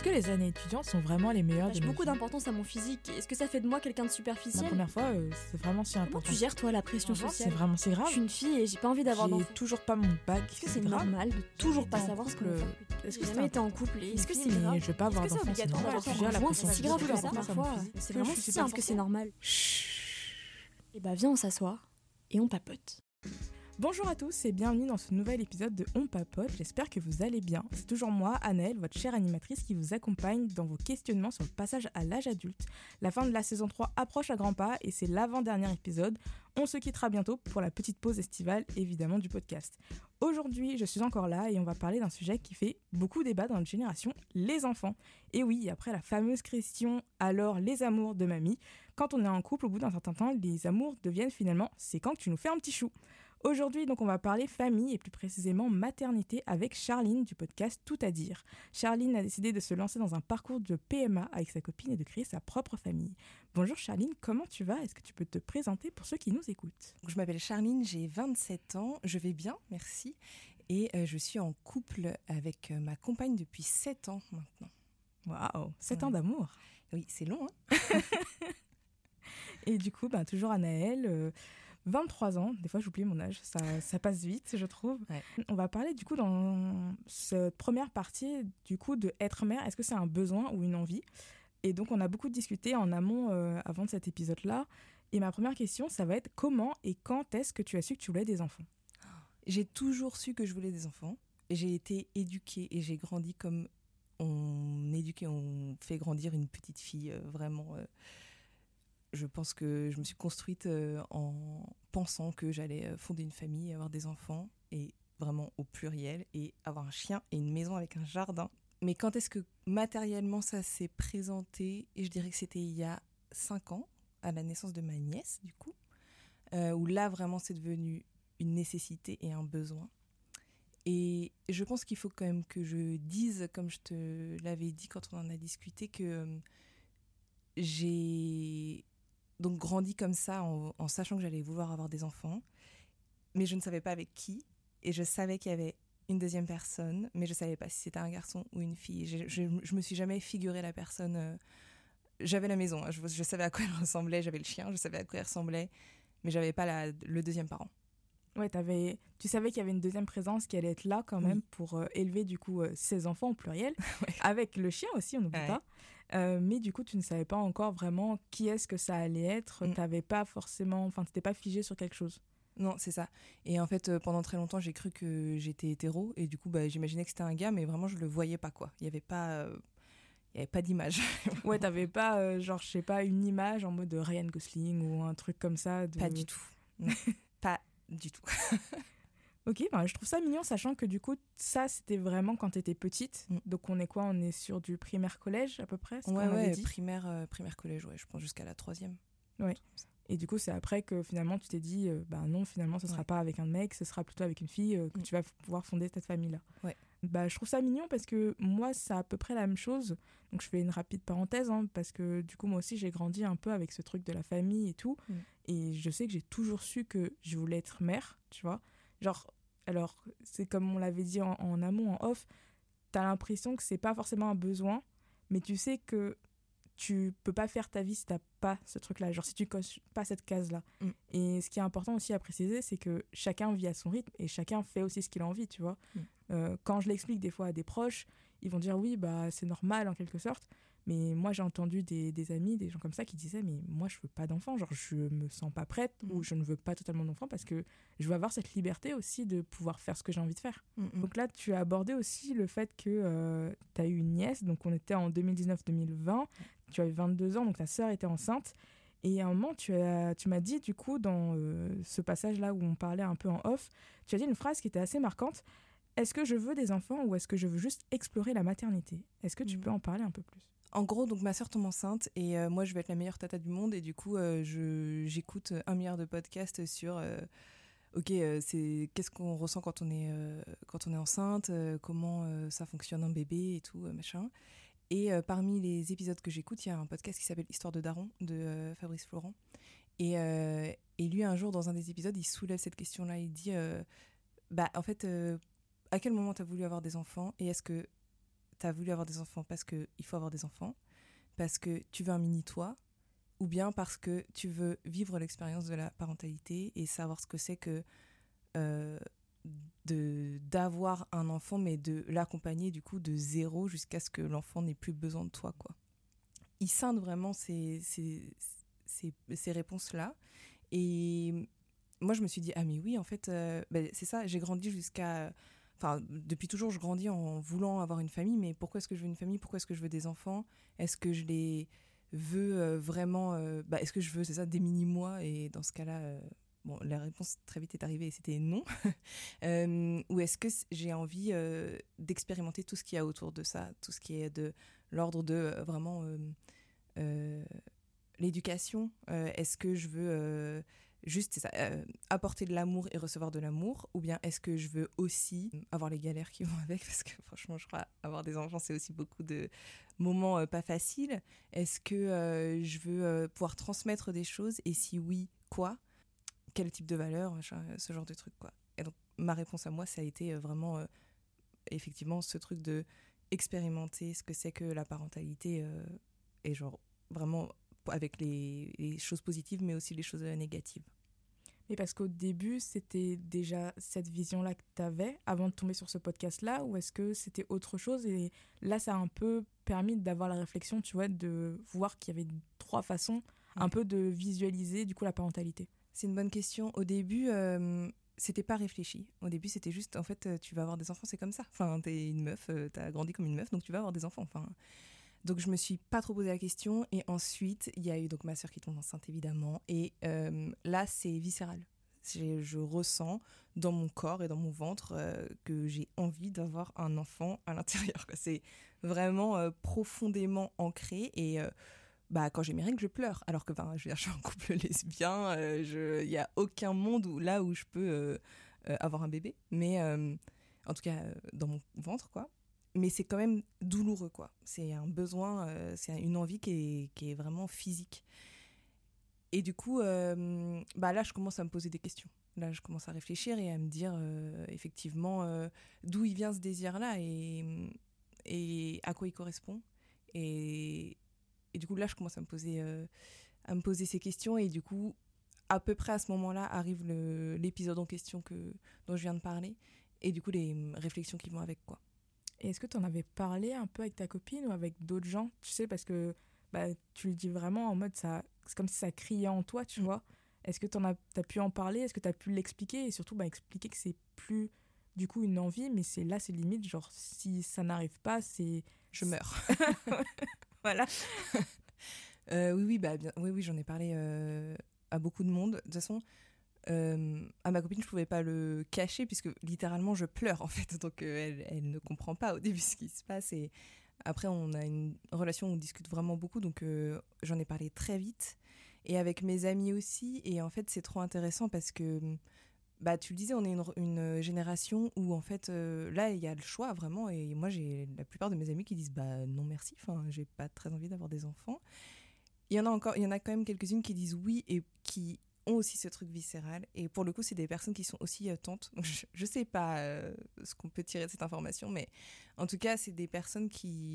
que les années étudiantes sont vraiment les meilleures de J'ai nos beaucoup vies? d'importance à mon physique. Est-ce que ça fait de moi quelqu'un de La superficiel? première fois, c'est vraiment si Comment important. tu gères toi la pression C'est sociale? c'est Je grave. suis une fille et j'ai pas envie d'avoir J'ai d'enfants. toujours pas mon bac. Est-ce que c'est grave. normal de toujours pas été en savoir ce qu'on couple, veut faire plus tard? est-ce que J'ai c'est jamais été en couple et est-ce que c'est mais grave? je vais pas avoir Est-ce que c'est d'enfants, obligatoire normal. d'avoir Tu gères la un pression conjoint? C'est si grave que sociale, ça ça me parfois. physique. C'est Que vraiment je suis si pas simple que c'est forcément- normal. Et bah viens on s'assoit et on papote. Bonjour à tous et bienvenue dans ce nouvel épisode de On Papote, j'espère que vous allez bien. C'est toujours moi, Anaëlle, votre chère animatrice qui vous accompagne dans vos questionnements sur le passage à l'âge adulte. La fin de la saison 3 approche à grands pas et c'est l'avant-dernier épisode. On se quittera bientôt pour la petite pause estivale, évidemment, du podcast. Aujourd'hui, je suis encore là et on va parler d'un sujet qui fait beaucoup débat dans notre génération, les enfants. Et oui, après la fameuse question « alors les amours de mamie ?» Quand on est en couple, au bout d'un certain temps, les amours deviennent finalement « c'est quand que tu nous fais un petit chou ?» Aujourd'hui, donc, on va parler famille et plus précisément maternité avec Charline du podcast Tout à dire. Charline a décidé de se lancer dans un parcours de PMA avec sa copine et de créer sa propre famille. Bonjour Charline, comment tu vas? Est-ce que tu peux te présenter pour ceux qui nous écoutent? Je m'appelle Charline, j'ai 27 ans, je vais bien, merci. Et je suis en couple avec ma compagne depuis 7 ans maintenant. Waouh, 7 ans d'amour. Oui, c'est long, hein. Et du coup, toujours Anaëlle, 23 ans, des fois j'oublie mon âge, ça passe vite je trouve. Ouais. On va parler du coup dans cette première partie du coup de être mère, est-ce que c'est un besoin ou une envie? Et donc on a beaucoup discuté en amont avant de cet épisode-là. Et ma première question, ça va être comment et quand est-ce que tu as su que tu voulais des enfants? J'ai toujours su que je voulais des enfants. J'ai été éduquée et j'ai grandi comme on éduque et on fait grandir une petite fille, vraiment. Je pense que je me suis construite en pensant que j'allais fonder une famille, avoir des enfants, et vraiment au pluriel, et avoir un chien et une maison avec un jardin. Mais quand est-ce que matériellement ça s'est présenté? Et je dirais que c'était il y a 5 ans, à la naissance de ma nièce, du coup, où là vraiment c'est devenu une nécessité et un besoin. Et je pense qu'il faut quand même que je dise, comme je te l'avais dit quand on en a discuté, que j'ai donc grandi comme ça en sachant que j'allais vouloir avoir des enfants, mais je ne savais pas avec qui, et je savais qu'il y avait une deuxième personne, mais je ne savais pas si c'était un garçon ou une fille. Je me suis jamais figuré la personne. J'avais la maison, hein, je savais à quoi elle ressemblait, j'avais le chien, je savais à quoi il ressemblait, mais j'avais pas le deuxième parent. Ouais, tu savais qu'il y avait une deuxième présence qui allait être là quand même pour élever du coup ses enfants au pluriel, Ouais. avec le chien aussi, on n'oublie Ouais. pas. Mais du coup, tu ne savais pas encore vraiment qui est-ce que ça allait être. T'avais pas forcément, t'étais pas figé sur quelque chose. Non, c'est ça. Et en fait, pendant très longtemps, j'ai cru que j'étais hétéro, et du coup, j'imaginais que c'était un gars, mais vraiment, je le voyais pas, quoi. Il y avait pas d'image. Ouais, t'avais pas, je sais pas, une image en mode Ryan Gosling ou un truc comme ça. Pas du tout. Non. Pas du tout. Ok, je trouve ça mignon, sachant que du coup, ça, c'était vraiment quand t'étais petite. Donc, on est quoi? On est sur du primaire-collège, à peu près? C'est ce qu'on avait dit. Primaire collège, ouais, je pense jusqu'à la 3e. Ouais. Et du coup, c'est après que finalement, tu t'es dit, non, finalement, ce sera pas avec un mec, ce sera plutôt avec une fille que tu vas pouvoir fonder cette famille-là. Ouais. Je trouve ça mignon parce que moi, c'est à peu près la même chose. Donc, je fais une rapide parenthèse, parce que du coup, moi aussi, j'ai grandi un peu avec ce truc de la famille et tout. Et je sais que j'ai toujours su que je voulais être mère, tu vois. Alors, c'est comme on l'avait dit en amont, en off, t'as l'impression que c'est pas forcément un besoin, mais tu sais que tu peux pas faire ta vie si t'as pas ce truc-là, si tu coches pas cette case-là. Et ce qui est important aussi à préciser, c'est que chacun vit à son rythme et chacun fait aussi ce qu'il a envie, tu vois. Quand je l'explique des fois à des proches, ils vont dire oui, c'est normal en quelque sorte, mais moi j'ai entendu des amis, des gens comme ça qui disaient mais moi je veux pas d'enfant, je me sens pas prête ou je ne veux pas totalement d'enfant parce que je veux avoir cette liberté aussi de pouvoir faire ce que j'ai envie de faire. Donc là tu as abordé aussi le fait que tu as eu une nièce, donc on était en 2019-2020, tu avais 22 ans, donc ta sœur était enceinte. Et à un moment, tu m'as dit, du coup, dans ce passage-là où on parlait un peu en off, tu as dit une phrase qui était assez marquante. Est-ce que je veux des enfants ou est-ce que je veux juste explorer la maternité? Est-ce que tu peux en parler un peu plus? En gros, donc ma sœur tombe enceinte et moi, je vais être la meilleure tata du monde. Et du coup, j'écoute 1 milliard de podcasts sur... c'est qu'est-ce qu'on ressent quand on est enceinte, comment ça fonctionne un bébé et tout, machin. Et parmi les épisodes que j'écoute, il y a un podcast qui s'appelle Histoire de Daron de Fabrice Florent. Et lui, un jour, dans un des épisodes, il soulève cette question-là. Il dit, en fait, à quel moment tu as voulu avoir des enfants? Et est-ce que tu as voulu avoir des enfants parce qu'il faut avoir des enfants, parce que tu veux un mini-toi, ou bien parce que tu veux vivre l'expérience de la parentalité et savoir ce que c'est que d'avoir un enfant, mais de l'accompagner du coup de zéro jusqu'à ce que l'enfant n'ait plus besoin de toi, quoi. Ils scindent vraiment ces réponses-là. Et moi, je me suis dit, ah mais oui, en fait, c'est ça, j'ai grandi jusqu'à... Enfin, depuis toujours, je grandis en voulant avoir une famille, mais pourquoi est-ce que je veux une famille? Pourquoi est-ce que je veux des enfants? Est-ce que je les veux vraiment... est-ce que je veux, c'est ça, des mini-mois? Et dans ce cas-là, bon, la réponse très vite est arrivée et c'était non. Ou est-ce que j'ai envie d'expérimenter tout ce qu'il y a autour de ça, tout ce qui est de l'ordre de vraiment l'éducation? Est-ce que je veux... juste, c'est ça, apporter de l'amour et recevoir de l'amour, ou bien est-ce que je veux aussi avoir les galères qui vont avec, parce que franchement, je crois avoir des enfants, c'est aussi beaucoup de moments pas faciles. Est-ce que je veux pouvoir transmettre des choses, et si oui, quoi? Quel type de valeurs, ce genre de truc, quoi. Et donc, ma réponse à moi, ça a été vraiment, effectivement, ce truc de expérimenter ce que c'est que la parentalité, et genre, vraiment, avec les choses positives, mais aussi les choses négatives. Mais parce qu'au début, c'était déjà cette vision-là que tu avais avant de tomber sur ce podcast-là, ou est-ce que c'était autre chose? Et là, ça a un peu permis d'avoir la réflexion, tu vois, de voir qu'il y avait 3 façons un peu de visualiser, du coup, la parentalité. C'est une bonne question. Au début, c'était pas réfléchi. Au début, c'était juste, en fait, tu vas avoir des enfants, c'est comme ça. Enfin, t'es une meuf, t'as grandi comme une meuf, donc tu vas avoir des enfants. Enfin... Donc, je me suis pas trop posé la question. Et ensuite, il y a eu donc ma sœur qui tombe enceinte, évidemment. Et là, c'est viscéral. Je ressens dans mon corps et dans mon ventre que j'ai envie d'avoir un enfant à l'intérieur, quoi. C'est vraiment profondément ancré. Et quand j'ai mes règles, je pleure. Alors que je veux dire, je suis en couple lesbien. Il n'y a aucun monde où je peux avoir un bébé. Mais en tout cas, dans mon ventre, quoi. Mais c'est quand même douloureux, quoi. C'est un besoin, c'est une envie qui est vraiment physique. Et du coup, là, je commence à me poser des questions. Là, je commence à réfléchir et à me dire, effectivement, d'où il vient ce désir-là et à quoi il correspond. Et du coup, là, je commence à me poser ces questions. Et du coup, à peu près à ce moment-là, arrive l'épisode en question dont je viens de parler. Et du coup, les réflexions qui vont avec, quoi. Et est-ce que tu en avais parlé un peu avec ta copine ou avec d'autres gens? Tu sais, parce que tu le dis vraiment en mode, c'est comme si ça criait en toi, tu vois. Est-ce que t'as pu en parler? Est-ce que tu as pu l'expliquer? Et surtout, expliquer que c'est plus, du coup, une envie, mais c'est limite, genre, si ça n'arrive pas, je meurs. Voilà. Oui, j'en ai parlé à beaucoup de monde. De toute façon... à ma copine, je pouvais pas le cacher puisque littéralement je pleure en fait, donc elle ne comprend pas au début ce qui se passe. Et après, on a une relation où on discute vraiment beaucoup, donc j'en ai parlé très vite, et avec mes amis aussi. Et en fait, c'est trop intéressant parce que tu le disais, on est une génération où en fait là il y a le choix vraiment, et moi j'ai la plupart de mes amis qui disent non merci, enfin j'ai pas très envie d'avoir des enfants. Il y en a quand même quelques-unes qui disent oui et qui ont aussi ce truc viscéral, et pour le coup c'est des personnes qui sont aussi tantes. Donc, je sais pas ce qu'on peut tirer de cette information, mais en tout cas c'est des personnes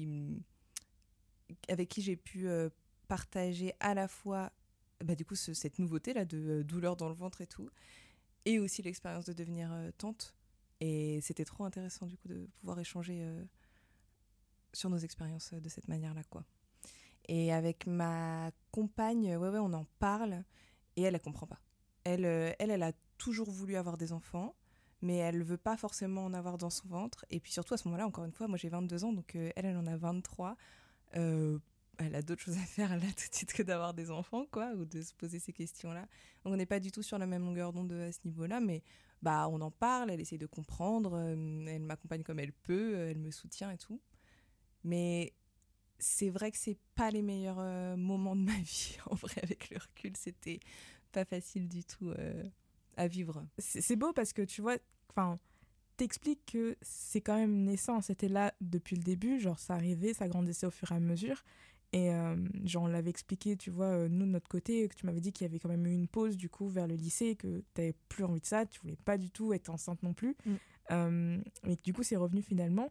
avec qui j'ai pu partager à la fois du coup cette nouveauté là de douleur dans le ventre et tout, et aussi l'expérience de devenir tante. Et c'était trop intéressant du coup de pouvoir échanger sur nos expériences de cette manière là, quoi. Et avec ma compagne, on en parle. Et elle comprend pas. Elle a toujours voulu avoir des enfants, mais elle veut pas forcément en avoir dans son ventre. Et puis surtout, à ce moment-là, encore une fois, moi j'ai 22 ans, donc elle en a 23. Elle a d'autres choses à faire, elle a tout de suite, que d'avoir des enfants, quoi, ou de se poser ces questions-là. Donc on n'est pas du tout sur la même longueur d'onde à ce niveau-là, mais on en parle, elle essaie de comprendre, elle m'accompagne comme elle peut, elle me soutient et tout. Mais c'est vrai que c'est pas les meilleurs moments de ma vie. En vrai, avec le recul, c'était pas facile du tout à vivre. C'est beau parce que tu vois, t'expliques que c'est quand même naissant. C'était là depuis le début, genre ça arrivait, ça grandissait au fur et à mesure. Et genre on l'avait expliqué, tu vois, nous de notre côté, que tu m'avais dit qu'il y avait quand même eu une pause du coup vers le lycée, que t'avais plus envie de ça, tu voulais pas du tout être enceinte non plus. Mais du coup c'est revenu finalement.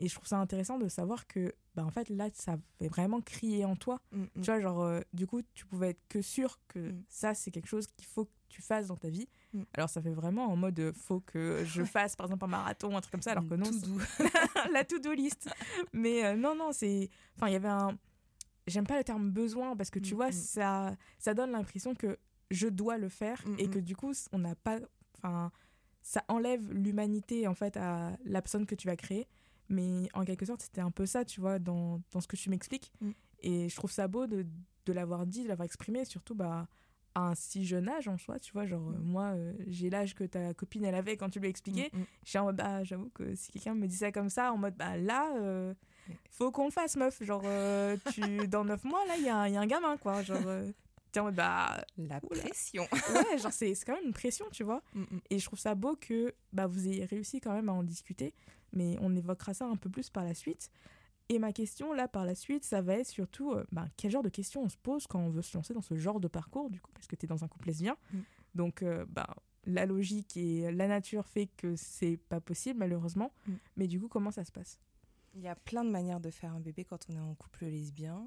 Et je trouve ça intéressant de savoir que, en fait, là, ça fait vraiment crier en toi. Tu vois, genre, du coup, tu pouvais être que sûr que ça, c'est quelque chose qu'il faut que tu fasses dans ta vie. Alors, ça fait vraiment en mode, faut que je fasse, par exemple, un marathon, un truc comme ça, alors que non. To-do. La to-do list. Mais non, c'est... Enfin, il y avait un... J'aime pas le terme besoin, parce que tu vois, ça donne l'impression que je dois le faire, et que du coup, on n'a pas... Enfin, ça enlève l'humanité, en fait, à la personne que tu vas créer. Mais en quelque sorte, c'était un peu ça, tu vois, dans ce que tu m'expliques. Et je trouve ça beau de l'avoir dit, de l'avoir exprimé, surtout à un si jeune âge en soi, tu vois. Genre, moi, j'ai l'âge que ta copine, elle avait quand tu lui as expliqué. J'étais en mode, j'avoue que si quelqu'un me dit ça comme ça, en mode, là, faut qu'on le fasse, meuf. Genre, dans 9 mois, là, il y a un gamin, quoi. Genre, t'es en mode, la pression. Ouais, genre, c'est quand même une pression, tu vois. Et je trouve ça beau que vous ayez réussi quand même à en discuter. Mais on évoquera ça un peu plus par la suite. Et ma question, là, par la suite, ça va être surtout quel genre de questions on se pose quand on veut se lancer dans ce genre de parcours, du coup, parce que tu es dans un couple lesbien. Donc, la logique et la nature fait que c'est pas possible, malheureusement. Mais du coup, comment ça se passe ? Il y a plein de manières de faire un bébé quand on est en couple lesbien.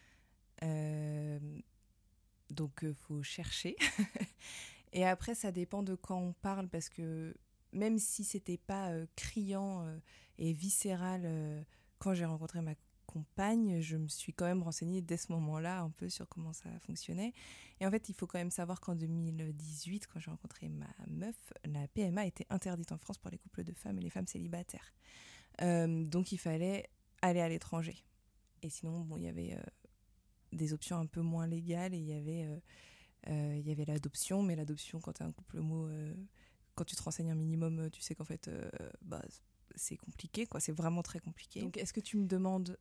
Donc, faut chercher. Et après, ça dépend de quand on parle, parce que même si c'était pas criant et viscéral quand j'ai rencontré ma compagne, je me suis quand même renseignée dès ce moment-là un peu sur comment ça fonctionnait. Et en fait, il faut quand même savoir qu'en 2018, quand j'ai rencontré ma meuf, la PMA était interdite en France pour les couples de femmes et les femmes célibataires. Donc il fallait aller à l'étranger. Et sinon, il y avait des options un peu moins légales, et il y avait l'adoption. Mais l'adoption, quand tu as un couple homo... quand tu te renseignes un minimum, tu sais qu'en fait, c'est compliqué, quoi. C'est vraiment très compliqué. Donc, est-ce que tu me demandes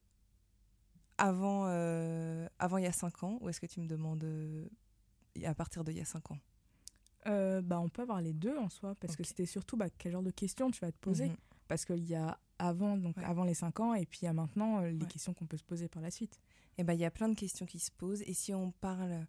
avant il y a 5 ans, ou est-ce que tu me demandes à partir d'il y a 5 ans ? On peut avoir les deux en soi, parce que c'était surtout quel genre de questions tu vas te poser. Parce qu'il y a avant les 5 ans, et puis il y a maintenant les questions qu'on peut se poser par la suite. Et il y a plein de questions qui se posent. Et si on parle...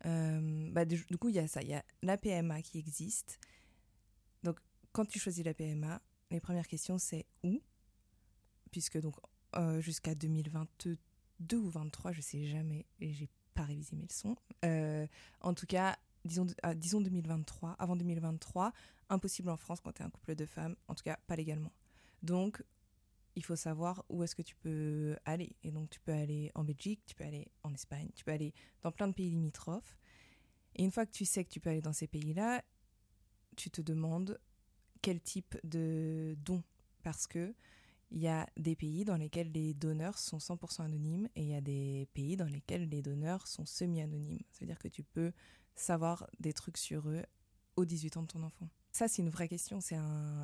du coup, il y a ça. Il y a la PMA qui existe. Donc, quand tu choisis la PMA, les premières questions, c'est où ? Puisque donc, jusqu'à 2022 ou 2023, je ne sais jamais, et je n'ai pas révisé mes leçons. En tout cas, disons 2023, avant 2023, impossible en France quand tu es un couple de femmes, en tout cas pas légalement. Donc, il faut savoir où est-ce que tu peux aller. Et donc, tu peux aller en Belgique, tu peux aller en Espagne, tu peux aller dans plein de pays limitrophes. Et une fois que tu sais que tu peux aller dans ces pays-là, tu te demandes quel type de don, parce que il y a des pays dans lesquels les donneurs sont 100% anonymes, et il y a des pays dans lesquels les donneurs sont semi-anonymes. C'est-à-dire que tu peux savoir des trucs sur eux aux 18 ans de ton enfant. Ça, c'est une vraie question. C'est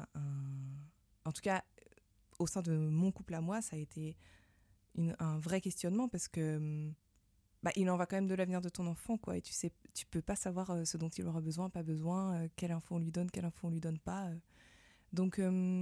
en tout cas, au sein de mon couple à moi, ça a été un vrai questionnement, parce que il en va quand même de l'avenir de ton enfant, quoi. Et tu peux pas savoir ce dont il aura besoin, pas besoin, quelle info on lui donne, quelle info on lui donne pas. Donc,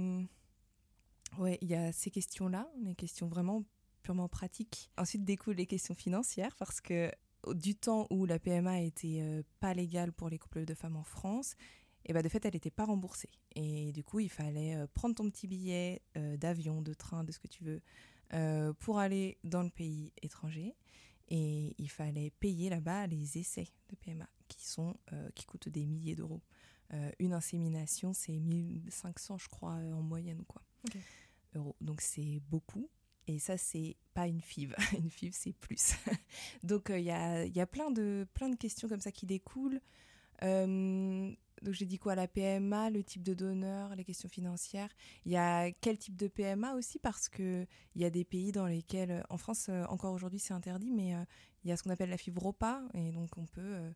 ouais, il y a ces questions-là, les questions vraiment purement pratiques. Ensuite découlent les questions financières, parce que du temps où la PMA était pas légale pour les couples de femmes en France, et de fait, elle n'était pas remboursée. Et du coup, il fallait prendre ton petit billet d'avion, de train, de ce que tu veux, pour aller dans le pays étranger. Et il fallait payer là-bas les essais de PMA, qui coûtent des milliers d'euros. Une insémination, c'est 1500, je crois, en moyenne, quoi. Okay. Euros. Donc, c'est beaucoup. Et ça, c'est pas une FIV. Une FIV, c'est plus. Donc, il y a plein de questions comme ça qui découlent. Donc, j'ai dit quoi ? La PMA, le type de donneur, les questions financières. Il y a quel type de PMA aussi, parce qu'il y a des pays dans lesquels, en France, encore aujourd'hui, c'est interdit, mais il y a ce qu'on appelle la FIV-ROPA. Et donc, on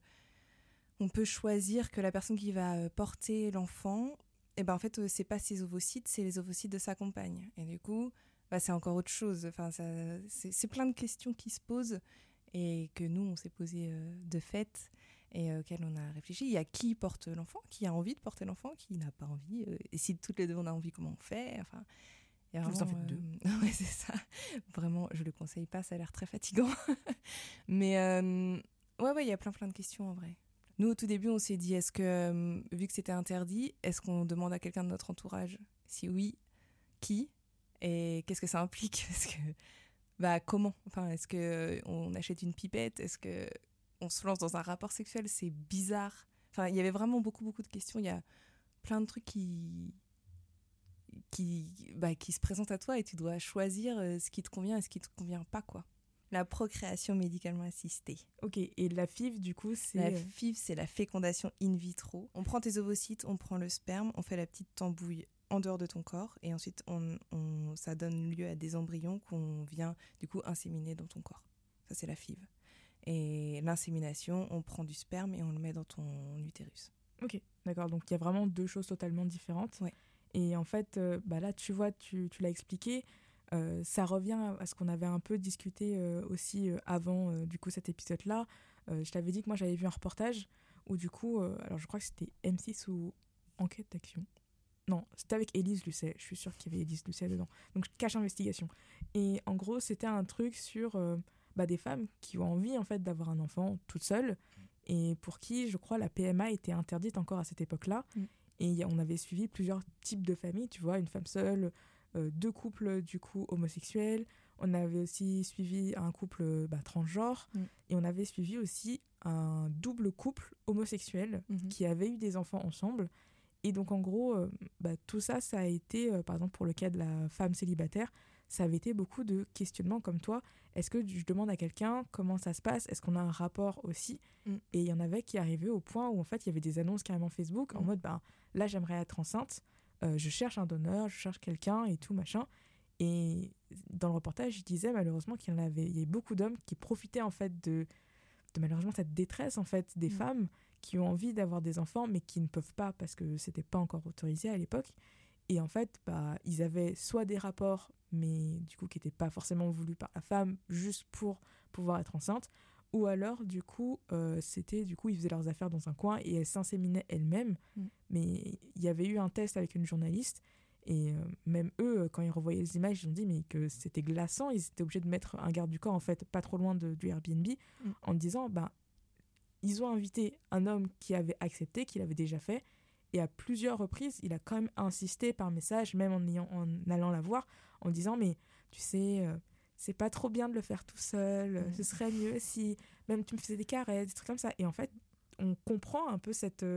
peut choisir que la personne qui va porter l'enfant, en fait, c'est pas ses ovocytes, c'est les ovocytes de sa compagne. Et du coup, c'est encore autre chose. Enfin, c'est plein de questions qui se posent, et que nous, on s'est posé de fait, et auxquelles on a réfléchi. Il y a qui porte l'enfant, qui a envie de porter l'enfant, qui n'a pas envie. Et si toutes les deux on a envie, comment on fait ? Enfin, il y a vous en faites 2. Ouais, c'est ça. Vraiment, je le conseille pas, ça a l'air très fatigant. Mais ouais, il y a plein de questions en vrai. Nous, au tout début, on s'est dit, est-ce que, vu que c'était interdit, est-ce qu'on demande à quelqu'un de notre entourage ? Si oui, qui ? Et qu'est-ce que ça implique? Est-ce que, comment? Enfin, est-ce qu'on achète une pipette? Est-ce qu'on se lance dans un rapport sexuel? C'est bizarre. Enfin, il y avait vraiment beaucoup, beaucoup de questions. Il y a plein de trucs qui se présentent à toi et tu dois choisir ce qui te convient et ce qui te convient pas, quoi. La procréation médicalement assistée. Ok, et la FIV, du coup, c'est... La FIV, c'est la fécondation in vitro. On prend tes ovocytes, on prend le sperme, on fait la petite tambouille en dehors de ton corps et ensuite ça donne lieu à des embryons qu'on vient du coup inséminer dans ton corps. Ça, c'est la FIV. Et l'insémination, on prend du sperme et on le met dans ton utérus. Ok, d'accord. Donc, il y a vraiment deux choses totalement différentes. Ouais. Et en fait, là, tu vois, tu l'as expliqué. Ça revient à ce qu'on avait un peu discuté aussi avant du coup cet épisode-là. Je t'avais dit que moi j'avais vu un reportage où du coup, alors je crois que c'était M6 ou Enquête d'Action. Non, c'était avec Élise Lucet. Je suis sûre qu'il y avait Élise Lucet dedans. Donc Cache Investigation. Et en gros, c'était un truc sur des femmes qui ont envie en fait d'avoir un enfant toutes seules et pour qui, je crois, la PMA était interdite encore à cette époque-là. Et on avait suivi plusieurs types de familles, tu vois, une femme seule, deux couples du coup homosexuels, on avait aussi suivi un couple transgenre et on avait suivi aussi un double couple homosexuel qui avait eu des enfants ensemble. Et donc en gros tout ça a été par exemple pour le cas de la femme célibataire, ça avait été beaucoup de questionnements comme toi. Est-ce que je demande à quelqu'un comment ça se passe? Est-ce qu'on a un rapport aussi? Et il y en avait qui arrivaient au point où en fait il y avait des annonces carrément Facebook en mode là j'aimerais être enceinte, je cherche un donneur, je cherche quelqu'un et tout machin. Et dans le reportage, il disait malheureusement qu'il y avait beaucoup d'hommes qui profitaient en fait de malheureusement cette détresse en fait des femmes qui ont envie d'avoir des enfants mais qui ne peuvent pas parce que c'était pas encore autorisé à l'époque. Et en fait, ils avaient soit des rapports mais du coup qui n'étaient pas forcément voulus par la femme juste pour pouvoir être enceinte, ou alors du coup c'était du coup ils faisaient leurs affaires dans un coin et elles s'inséminaient elles-mêmes. Mais il y avait eu un test avec une journaliste et même eux quand ils revoyaient les images ils ont dit mais que c'était glaçant, ils étaient obligés de mettre un garde du corps en fait pas trop loin du Airbnb en disant ils ont invité un homme qui avait accepté, qui l'avait déjà fait, et à plusieurs reprises il a quand même insisté par message, même en allant la voir, en disant mais tu sais c'est pas trop bien de le faire tout seul, ce serait mieux si même tu me faisais des caresses, des trucs comme ça. Et en fait on comprend un peu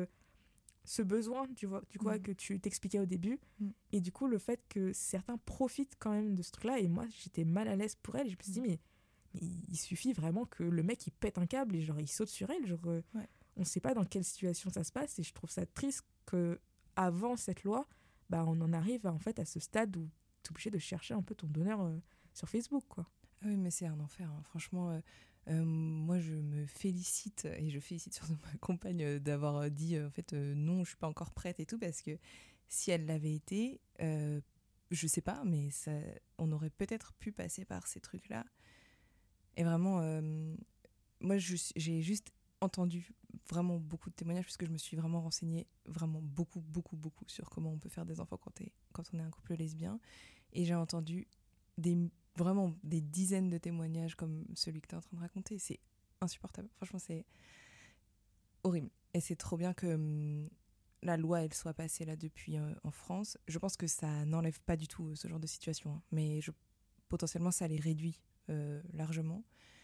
ce besoin tu vois que tu t'expliquais au début et du coup le fait que certains profitent quand même de ce truc là, et moi j'étais mal à l'aise pour elle, je me suis dit mais il suffit vraiment que le mec il pète un câble et genre il saute sur elle, genre on sait pas dans quelle situation ça se passe. Et je trouve ça triste que avant cette loi on en arrive en fait à ce stade où t'es obligé de chercher un peu ton donneur sur Facebook quoi. Ah oui, mais c'est un enfer hein. Franchement moi je me félicite et je félicite surtout ma compagne d'avoir dit en fait non, je suis pas encore prête et tout, parce que si elle l'avait été je sais pas, mais on aurait peut-être pu passer par ces trucs là. Et vraiment moi j'ai juste entendu vraiment beaucoup de témoignages parce que je me suis vraiment renseignée vraiment beaucoup sur comment on peut faire des enfants quand on est un couple lesbien, et j'ai entendu vraiment des dizaines de témoignages comme celui que tu es en train de raconter. C'est insupportable, franchement c'est horrible. Et c'est trop bien que la loi elle soit passée là depuis en France. Je pense que ça n'enlève pas du tout ce genre de situation hein. Mais potentiellement ça les réduit largement,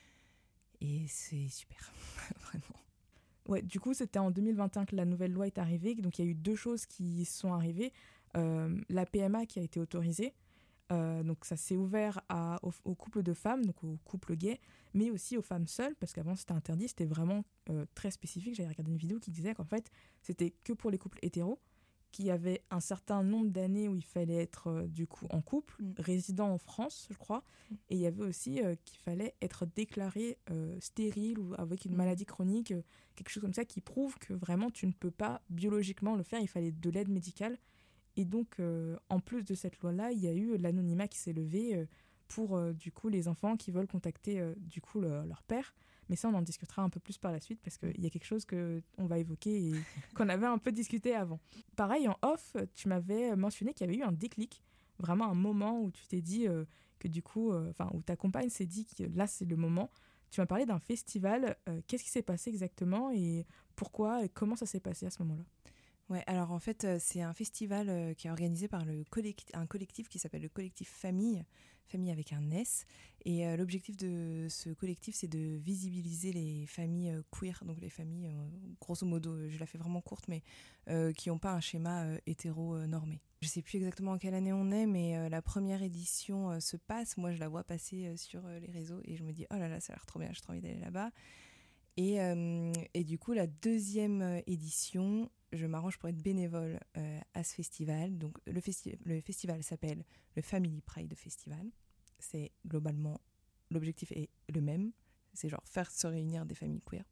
et c'est super vraiment. Ouais, du coup c'était en 2021 que la nouvelle loi est arrivée, donc il y a eu deux choses qui sont arrivées. La PMA qui a été autorisée, donc ça s'est ouvert aux couples de femmes, donc aux couples gays, mais aussi aux femmes seules, parce qu'avant c'était interdit, c'était vraiment très spécifique. J'avais regardé une vidéo qui disait qu'en fait c'était que pour les couples hétéros, qui avaient un certain nombre d'années où il fallait être du coup en couple, résident en France je crois, et il y avait aussi qu'il fallait être déclaré stérile ou avec une maladie chronique, quelque chose comme ça qui prouve que vraiment tu ne peux pas biologiquement le faire, il fallait de l'aide médicale. Et donc, en plus de cette loi-là, il y a eu l'anonymat qui s'est levé pour du coup les enfants qui veulent contacter du coup leur père. Mais ça, on en discutera un peu plus par la suite parce qu'il y a quelque chose qu'on va évoquer et qu'on avait un peu discuté avant. Pareil, en off, tu m'avais mentionné qu'il y avait eu un déclic, vraiment un moment où tu t'es dit que du coup, où ta compagne s'est dit que là, c'est le moment. Tu m'as parlé d'un festival. Qu'est-ce qui s'est passé exactement et pourquoi et comment ça s'est passé à ce moment-là? Ouais, alors en fait, c'est un festival qui est organisé par un collectif qui s'appelle le collectif Famille, Famille avec un S. Et l'objectif de ce collectif, c'est de visibiliser les familles queer, donc les familles, grosso modo, je la fais vraiment courte, mais qui n'ont pas un schéma hétéro-normé. Je ne sais plus exactement en quelle année on est, mais la première édition se passe. Moi, je la vois passer sur les réseaux et je me dis, oh là là, ça a l'air trop bien, j'ai trop envie d'aller là-bas. Et du coup, la deuxième édition, je m'arrange pour être bénévole à ce festival. Donc, le festival s'appelle le Family Pride Festival. C'est globalement, l'objectif est le même. C'est genre faire se réunir des familles queer.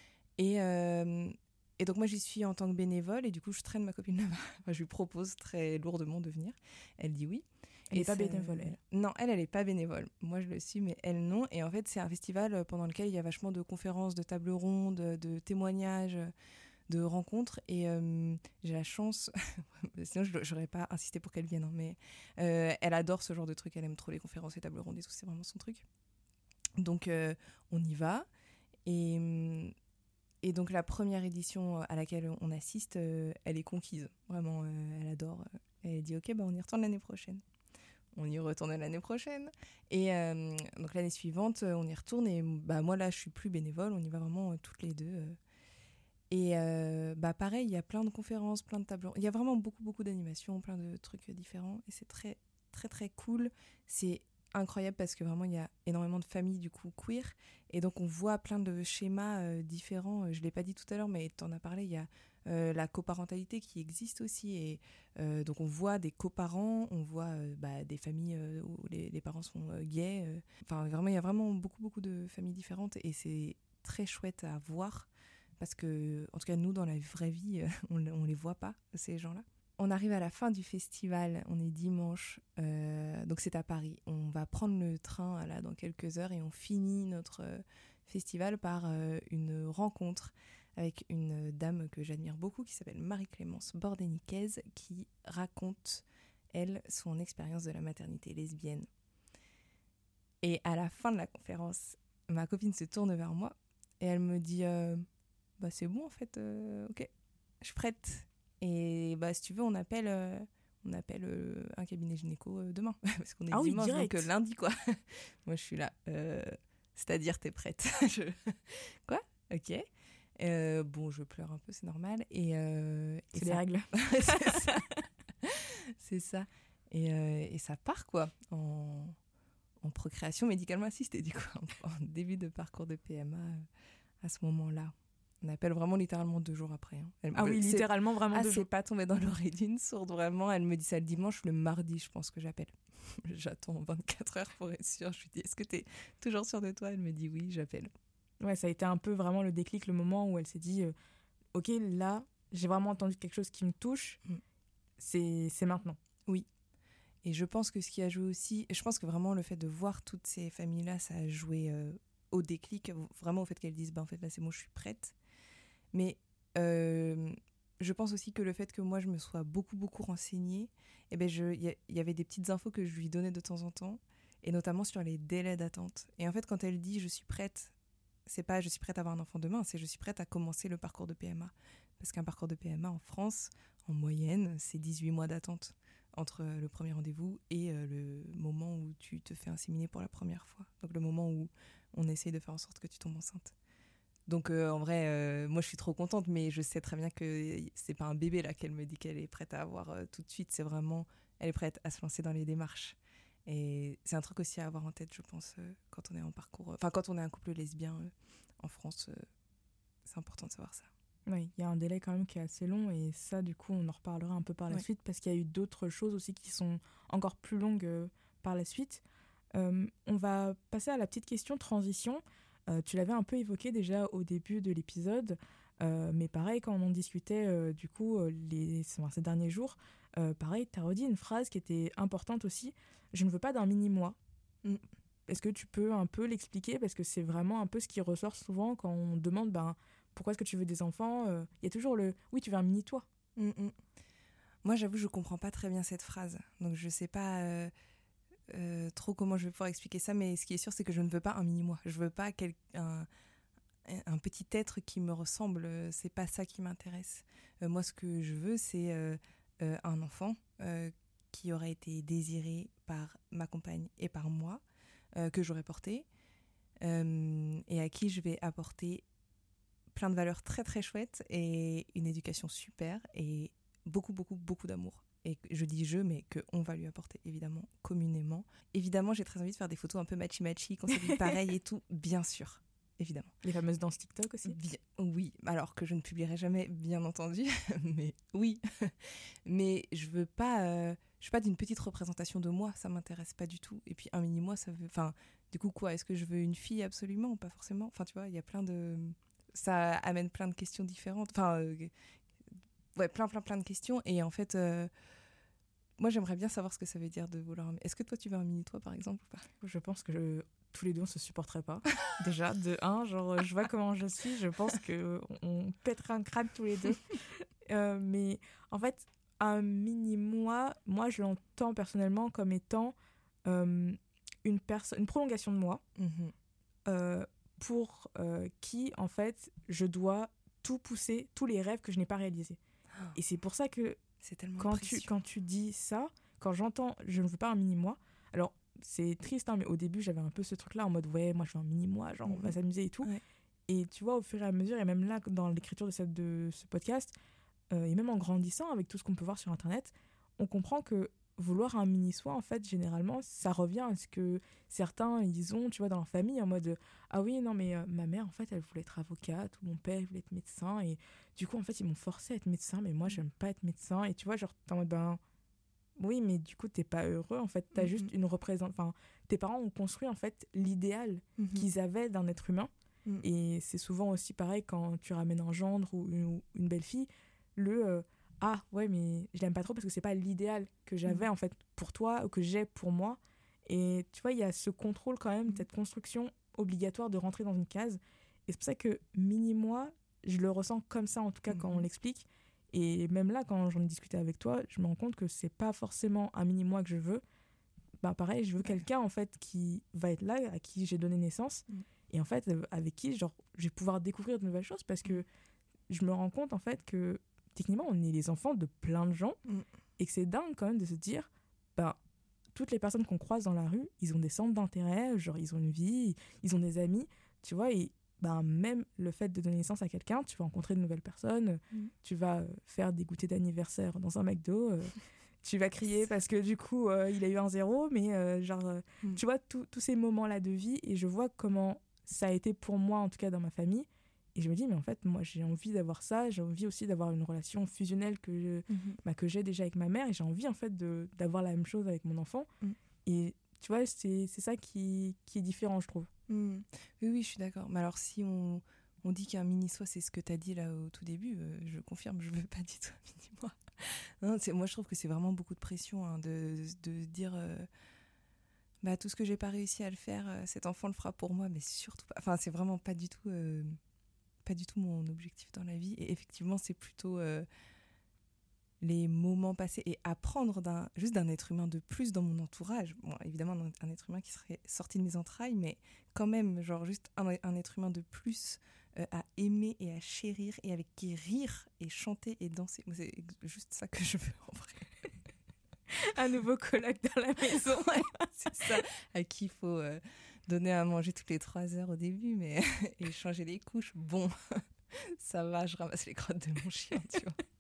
Et donc, moi, j'y suis en tant que bénévole. Et du coup, je traîne ma copine là-bas. Enfin, je lui propose très lourdement de venir. Elle dit oui. Elle n'est pas bénévole, elle. Non, elle n'est pas bénévole. Moi, je le suis, mais elle, non. Et en fait, c'est un festival pendant lequel il y a vachement de conférences, de tables rondes, de témoignages, de rencontres. Et j'ai la chance, sinon je n'aurais pas insisté pour qu'elle vienne, hein, mais elle adore ce genre de trucs. Elle aime trop les conférences, les tables rondes et tout. C'est vraiment son truc. Donc, on y va. Et donc, la première édition à laquelle on assiste, elle est conquise. Vraiment, elle adore. Elle dit, OK, on y retourne l'année prochaine. On y retourne l'année prochaine. Et donc l'année suivante, on y retourne. Et moi, là, je suis plus bénévole. On y va vraiment toutes les deux. Et pareil, il y a plein de conférences, plein de tables rondes. Il y a vraiment beaucoup, beaucoup d'animations, plein de trucs différents. Et c'est très, très, très cool. C'est incroyable parce que vraiment, il y a énormément de familles, du coup, queer. Et donc, on voit plein de schémas différents. Je ne l'ai pas dit tout à l'heure, mais tu en as parlé. Il y a la coparentalité qui existe aussi. Et donc, on voit des coparents, on voit des familles où les parents sont gays. Enfin, vraiment, il y a vraiment beaucoup, beaucoup de familles différentes. Et c'est très chouette à voir. Parce que, en tout cas, nous, dans la vraie vie, on ne les voit pas, ces gens-là. On arrive à la fin du festival, on est dimanche, donc c'est à Paris. On va prendre le train là, dans quelques heures et on finit notre festival par une rencontre avec une dame que j'admire beaucoup qui s'appelle Marie-Clémence Bordeniquez qui raconte, elle, son expérience de la maternité lesbienne. Et à la fin de la conférence, ma copine se tourne vers moi et elle me dit c'est bon en fait, ok, je suis prête. Et si tu veux, on appelle un cabinet gynéco demain. Parce qu'on est dimanche, donc lundi, quoi. Moi, je suis là. C'est-à-dire, t'es prête. Quoi ? Ok. Je pleure un peu, c'est normal. C'est les règles. C'est ça. C'est ça. Et ça part, quoi, en procréation médicalement assistée, du coup, en début de parcours de PMA à ce moment-là. On appelle vraiment littéralement 2 jours après. Hein. Littéralement vraiment 2 jours. C'est pas tombé dans l'oreille d'une sourde, vraiment. Elle me dit ça le dimanche, le mardi, je pense que j'appelle. J'attends 24 heures pour être sûre. Je lui dis, est-ce que t'es toujours sûre de toi ? Elle me dit oui, j'appelle. Ouais, ça a été un peu vraiment le déclic, le moment où elle s'est dit, ok, là, j'ai vraiment entendu quelque chose qui me touche, c'est maintenant. Oui. Et je pense que ce qui a joué aussi, je pense que vraiment le fait de voir toutes ces familles-là, ça a joué au déclic, vraiment au fait qu'elles disent, en fait là c'est bon, je suis prête. Mais je pense aussi que le fait que moi je me sois beaucoup renseignée, il y avait des petites infos que je lui donnais de temps en temps, et notamment sur les délais d'attente. Et en fait, quand elle dit je suis prête, c'est pas je suis prête à avoir un enfant demain, c'est je suis prête à commencer le parcours de PMA. Parce qu'un parcours de PMA en France, en moyenne, c'est 18 mois d'attente entre le premier rendez-vous et le moment où tu te fais inséminer pour la première fois. Donc le moment où on essaye de faire en sorte que tu tombes enceinte. Donc en vrai, moi je suis trop contente, mais je sais très bien que c'est pas un bébé là qu'elle me dit qu'elle est prête à avoir tout de suite. C'est vraiment, elle est prête à se lancer dans les démarches. Et c'est un truc aussi à avoir en tête, je pense, quand on est en parcours, quand on est un couple lesbien en France, c'est important de savoir ça. Oui, il y a un délai quand même qui est assez long et ça, du coup, on en reparlera un peu par la suite parce qu'il y a eu d'autres choses aussi qui sont encore plus longues par la suite. On va passer à la petite question transition. Tu l'avais un peu évoqué déjà au début de l'épisode, mais pareil, quand on en discutait du coup ces derniers jours, pareil, tu as redit une phrase qui était importante aussi. Je ne veux pas d'un mini-moi. Est-ce que tu peux un peu l'expliquer ? Parce que c'est vraiment un peu ce qui ressort souvent quand on demande pourquoi est-ce que tu veux des enfants ? Il y a toujours oui, tu veux un mini-toi. Moi, j'avoue, je comprends pas très bien cette phrase. Donc, je sais pas trop comment je vais pouvoir expliquer ça, mais ce qui est sûr, c'est que je ne veux pas un mini-moi. Je veux pas un petit être qui me ressemble. C'est pas ça qui m'intéresse. Moi, ce que je veux, c'est un enfant qui aurait été désiré par ma compagne et par moi, que j'aurais porté, et à qui je vais apporter plein de valeurs très très chouettes et une éducation super et beaucoup beaucoup beaucoup d'amour. Et je dis je, mais qu'on va lui apporter, évidemment, communément. Évidemment, j'ai très envie de faire des photos un peu matchy-matchy, qu'on s'habille pareil et tout, bien sûr, évidemment. Les fameuses danses TikTok aussi. Oui, alors que je ne publierai jamais, bien entendu, mais oui. Mais je veux pas d'une petite représentation de moi, ça m'intéresse pas du tout. Et puis un mini-moi, ça veut... Enfin, du coup, quoi, est-ce que je veux une fille? Absolument, pas forcément. Enfin, tu vois, il y a plein de... Ça amène plein de questions différentes. Enfin... Ouais, plein de questions. Et en fait, moi, j'aimerais bien savoir ce que ça veut dire de vouloir un... Est-ce que toi, tu veux un mini-toi, par exemple, ou pas? Je pense que tous les deux, on se supporterait pas. Déjà, de un, genre, je vois comment je suis, je pense qu'on pèterait un crâne tous les deux. Mais en fait, un mini-moi, moi, je l'entends personnellement comme étant une prolongation de moi, pour qui, en fait, je dois tout pousser, tous les rêves que je n'ai pas réalisés. Et c'est pour ça que c'est tellement quand tu dis ça, quand j'entends je ne veux pas un mini-moi, alors c'est triste, hein, mais au début j'avais un peu ce truc là en mode ouais, moi je veux un mini-moi, genre on va s'amuser et tout. Ouais. Et tu vois, au fur et à mesure, et même là dans l'écriture de ce podcast, et même en grandissant avec tout ce qu'on peut voir sur internet, on comprend que vouloir un mini-soi, en fait, généralement, ça revient à ce que certains, ils ont, tu vois, dans leur famille, en mode « Ah oui, non, mais ma mère, en fait, elle voulait être avocate, ou mon père, il voulait être médecin, et du coup, en fait, ils m'ont forcé à être médecin, mais moi, j'aime pas être médecin. » Et tu vois, genre, t'es en mode « Ben, oui, mais du coup, t'es pas heureux, en fait, t'as juste une représentation... » Enfin, tes parents ont construit, en fait, l'idéal qu'ils avaient d'un être humain. Et c'est souvent aussi pareil quand tu ramènes un gendre ou une belle-fille, ah ouais, mais je l'aime pas trop parce que c'est pas l'idéal que j'avais en fait pour toi ou que j'ai pour moi. Et tu vois, il y a ce contrôle quand même, cette construction obligatoire de rentrer dans une case. Et c'est pour ça que mini-moi, je le ressens comme ça en tout cas quand on l'explique. Et même là, quand j'en ai discuté avec toi, je me rends compte que c'est pas forcément un mini-moi que je veux. Bah pareil, je veux quelqu'un en fait qui va être là, à qui j'ai donné naissance. Et en fait, avec qui genre, je vais pouvoir découvrir de nouvelles choses parce que je me rends compte en fait que techniquement, on est les enfants de plein de gens et que c'est dingue quand même de se dire, ben, toutes les personnes qu'on croise dans la rue, ils ont des centres d'intérêt, genre ils ont une vie, ils ont des amis, tu vois, et ben, même le fait de donner naissance à quelqu'un, tu vas rencontrer de nouvelles personnes, tu vas faire des goûters d'anniversaire dans un McDo, tu vas crier parce que du coup, il a eu un 0, mais tu vois, tous ces moments-là de vie, et je vois comment ça a été pour moi, en tout cas dans ma famille. Et je me dis, mais en fait, moi, j'ai envie d'avoir ça. J'ai envie aussi d'avoir une relation fusionnelle que j'ai déjà avec ma mère. Et j'ai envie, en fait, d'avoir la même chose avec mon enfant. Et tu vois, c'est ça qui est différent, je trouve. Oui, je suis d'accord. Mais alors, si on dit qu'un mini-soi, c'est ce que tu as dit là au tout début, je confirme, je ne veux pas du tout un mini-moi. Non, moi, je trouve que c'est vraiment beaucoup de pression de dire... bah, tout ce que j'ai pas réussi à le faire, cet enfant le fera pour moi, mais surtout pas... Enfin, c'est vraiment pas du tout mon objectif dans la vie. Et effectivement, c'est plutôt les moments passés et apprendre juste d'un être humain de plus dans mon entourage. Bon, évidemment, un être humain qui serait sorti de mes entrailles, mais quand même, genre juste un être humain de plus à aimer et à chérir et avec qui rire et chanter et danser. Moi, c'est juste ça que je veux en vrai. Un nouveau coloc dans la maison. Ouais, c'est ça. À qui il faut donner à manger toutes les 3 heures au début, mais et changer les couches. Bon, ça va, je ramasse les crottes de mon chien, tu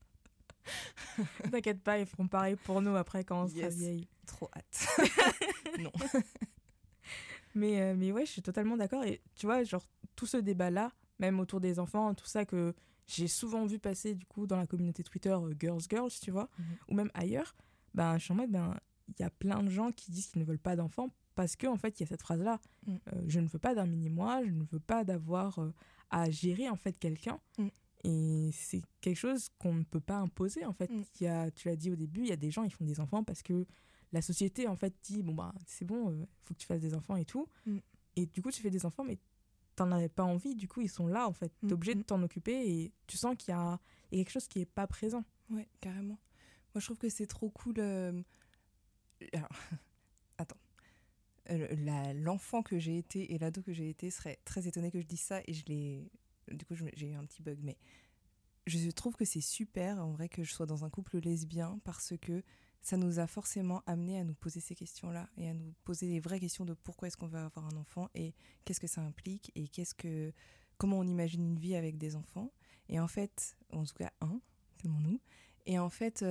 vois. T'inquiète pas, ils feront pareil pour nous après quand on sera vieille. Trop hâte. Non. Mais ouais, je suis totalement d'accord. Et tu vois, genre, tout ce débat-là, même autour des enfants, tout ça que j'ai souvent vu passer du coup dans la communauté Twitter Girls, tu vois, ou même ailleurs, ben, je suis en mode, il y a plein de gens qui disent qu'ils ne veulent pas d'enfants parce qu'en fait, il y a cette phrase-là. Je ne veux pas d'un mini-moi, je ne veux pas d'avoir à gérer en fait quelqu'un. Et c'est quelque chose qu'on ne peut pas imposer en fait. Tu l'as dit au début, il y a des gens, ils font des enfants parce que la société en fait dit, bon bah c'est bon, faut que tu fasses des enfants et tout. Et du coup, tu fais des enfants, mais t'en avais pas envie, du coup, ils sont là en fait. T'es obligé de t'en occuper et tu sens qu'il y a quelque chose qui est pas présent. Ouais, carrément. Moi, je trouve que c'est trop cool. Alors, attends. l'enfant que j'ai été et l'ado que j'ai été serait très étonné que je dise ça, et du coup j'ai eu un petit bug, mais je trouve que c'est super en vrai que je sois dans un couple lesbien, parce que ça nous a forcément amené à nous poser ces questions-là et à nous poser les vraies questions de pourquoi est-ce qu'on veut avoir un enfant et qu'est-ce que ça implique et comment on imagine une vie avec des enfants. Et en fait, en tout cas calmons-nous. Et en fait,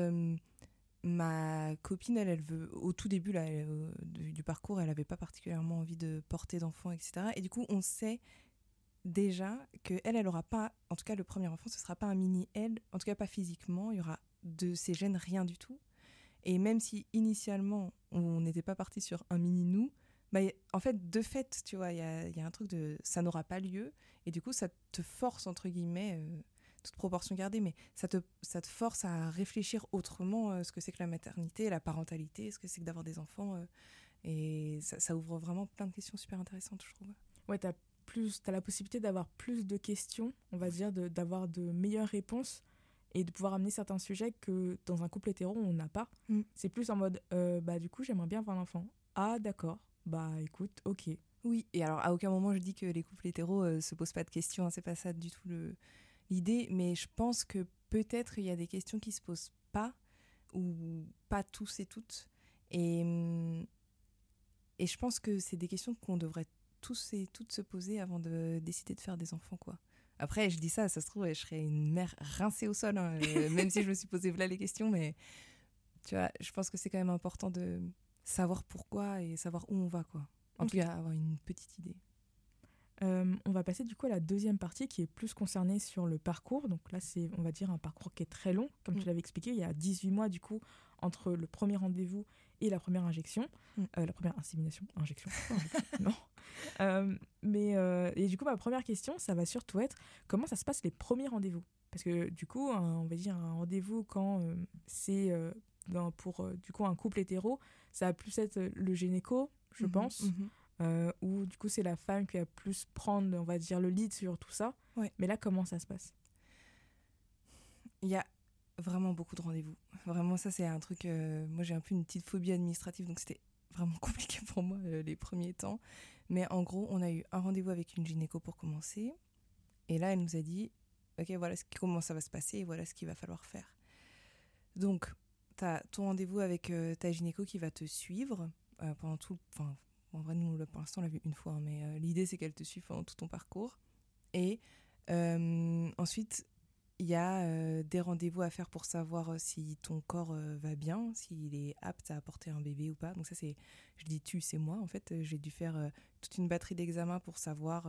ma copine, elle veut, au tout début là, du parcours, elle n'avait pas particulièrement envie de porter d'enfants, etc. Et du coup, on sait déjà qu'elle aura pas, en tout cas le premier enfant, ce sera pas un mini-elle, en tout cas pas physiquement, il y aura de ses gènes rien du tout. Et même si initialement on n'était pas parti sur un mini-nous, bah, en fait, de fait, tu vois, il y a un truc de ça n'aura pas lieu, et du coup ça te force, entre guillemets, toute proportion gardée, mais ça te force à réfléchir autrement ce que c'est que la maternité, la parentalité, ce que c'est que d'avoir des enfants, et ça ouvre vraiment plein de questions super intéressantes, je trouve. Ouais, t'as la possibilité d'avoir plus de questions, on va dire, d'avoir de meilleures réponses et de pouvoir amener certains sujets que dans un couple hétéro on n'a pas. C'est plus en mode bah du coup j'aimerais bien avoir un enfant. Ah d'accord, bah écoute, ok. Oui, et alors à aucun moment je dis que les couples hétéros se posent pas de questions, hein, c'est pas ça du tout l'idée, mais je pense que peut-être il y a des questions qui se posent pas, ou pas tous et toutes, et je pense que c'est des questions qu'on devrait tous et toutes se poser avant de décider de faire des enfants, quoi. Après, je dis ça se trouve, je serais une mère rincée au sol, hein, même si je me suis posé là les questions, mais tu vois, je pense que c'est quand même important de savoir pourquoi et savoir où on va, quoi. En tout cas, avoir une petite idée. On va passer du coup à la deuxième partie qui est plus concernée sur le parcours. Donc là, c'est, on va dire, un parcours qui est très long. Comme tu l'avais expliqué, il y a 18 mois du coup entre le premier rendez-vous et la première injection. La première insémination, injection, non. Et du coup, ma première question, ça va surtout être comment ça se passe les premiers rendez-vous. Parce que du coup, on va dire un rendez-vous quand c'est pour du coup un couple hétéro, ça va plus être le gynéco, je pense. Où du coup c'est la femme qui va plus prendre, on va dire, le lead sur tout ça. Ouais. Mais là, comment ça se passe ? Il y a vraiment beaucoup de rendez-vous. Vraiment, ça c'est un truc... moi j'ai un peu une petite phobie administrative, donc c'était vraiment compliqué pour moi les premiers temps. Mais en gros, on a eu un rendez-vous avec une gynéco pour commencer. Et là, elle nous a dit, ok, voilà comment ça va se passer et voilà ce qu'il va falloir faire. Donc, tu as ton rendez-vous avec ta gynéco qui va te suivre pendant tout... En vrai, nous, pour l'instant, on l'a vu une fois, hein, mais l'idée, c'est qu'elle te suive pendant tout ton parcours. Et ensuite, il y a des rendez-vous à faire pour savoir si ton corps va bien, s'il est apte à apporter un bébé ou pas. Donc ça, c'est moi, en fait. J'ai dû faire toute une batterie d'examens pour savoir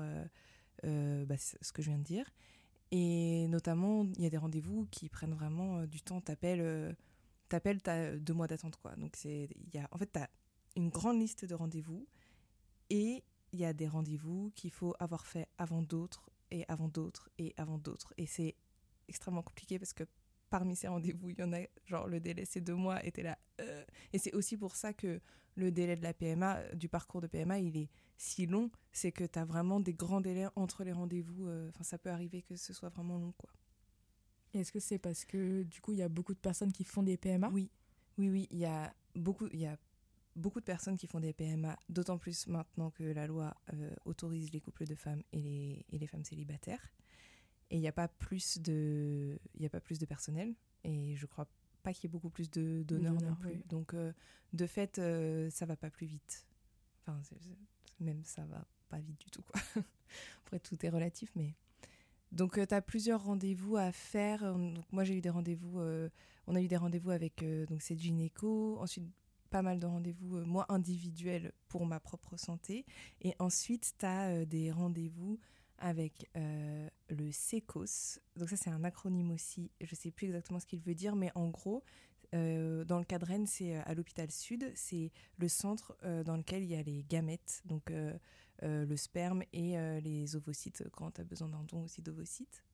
ce que je viens de dire. Et notamment, il y a des rendez-vous qui prennent vraiment du temps. T'appelles, t'as 2 mois d'attente, quoi. Donc, en fait, t'as une grande liste de rendez-vous, et il y a des rendez-vous qu'il faut avoir fait avant d'autres et avant d'autres et avant d'autres, et c'est extrêmement compliqué parce que parmi ces rendez-vous il y en a, genre le délai c'est 2 mois, et t'es là et c'est aussi pour ça que le délai de la PMA, du parcours de PMA, il est si long, c'est que t'as vraiment des grands délais entre les rendez-vous, ça peut arriver que ce soit vraiment long, quoi. Et est-ce que c'est parce que du coup il y a beaucoup de personnes qui font des PMA ? Oui, il y a beaucoup de personnes qui font des PMA, d'autant plus maintenant que la loi autorise les couples de femmes et les femmes célibataires. Et il n'y a pas plus de personnel, et je crois pas qu'il y ait beaucoup plus de donneurs non plus. Oui. Donc de fait, ça va pas plus vite. Enfin, même ça va pas vite du tout, quoi. Après, tout est relatif, mais... Donc tu as plusieurs rendez-vous à faire. Donc, moi j'ai eu des rendez-vous, on a eu des rendez-vous avec donc cette gynéco, ensuite pas mal de rendez-vous moi individuels pour ma propre santé, et ensuite tu as des rendez-vous avec le SECOS. Donc ça c'est un acronyme aussi, je sais plus exactement ce qu'il veut dire, mais en gros dans le cas de Rennes, c'est à l'hôpital Sud, c'est le centre dans lequel il y a les gamètes, donc le sperme et les ovocytes quand tu as besoin d'un don aussi d'ovocytes.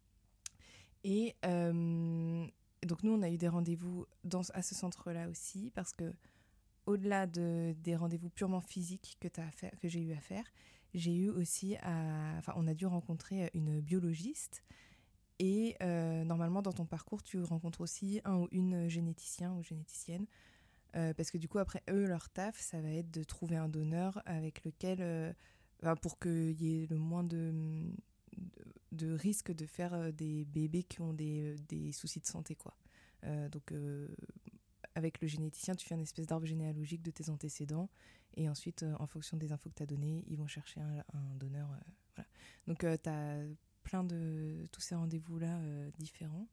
Et donc nous on a eu des rendez-vous à ce centre-là aussi, parce que au-delà des rendez-vous purement physiques que j'ai eu à faire, j'ai eu aussi on a dû rencontrer une biologiste, et normalement dans ton parcours tu rencontres aussi un ou une généticien ou généticienne Parce que du coup, après, eux, leur taf, ça va être de trouver un donneur avec lequel, pour qu'il y ait le moins de risque de faire des bébés qui ont des soucis de santé, quoi. Donc, avec le généticien, tu fais une espèce d'arbre généalogique de tes antécédents. Et ensuite, en fonction des infos que tu as données, ils vont chercher un donneur. Voilà. Donc, tu as plein de tous ces rendez-vous-là différents.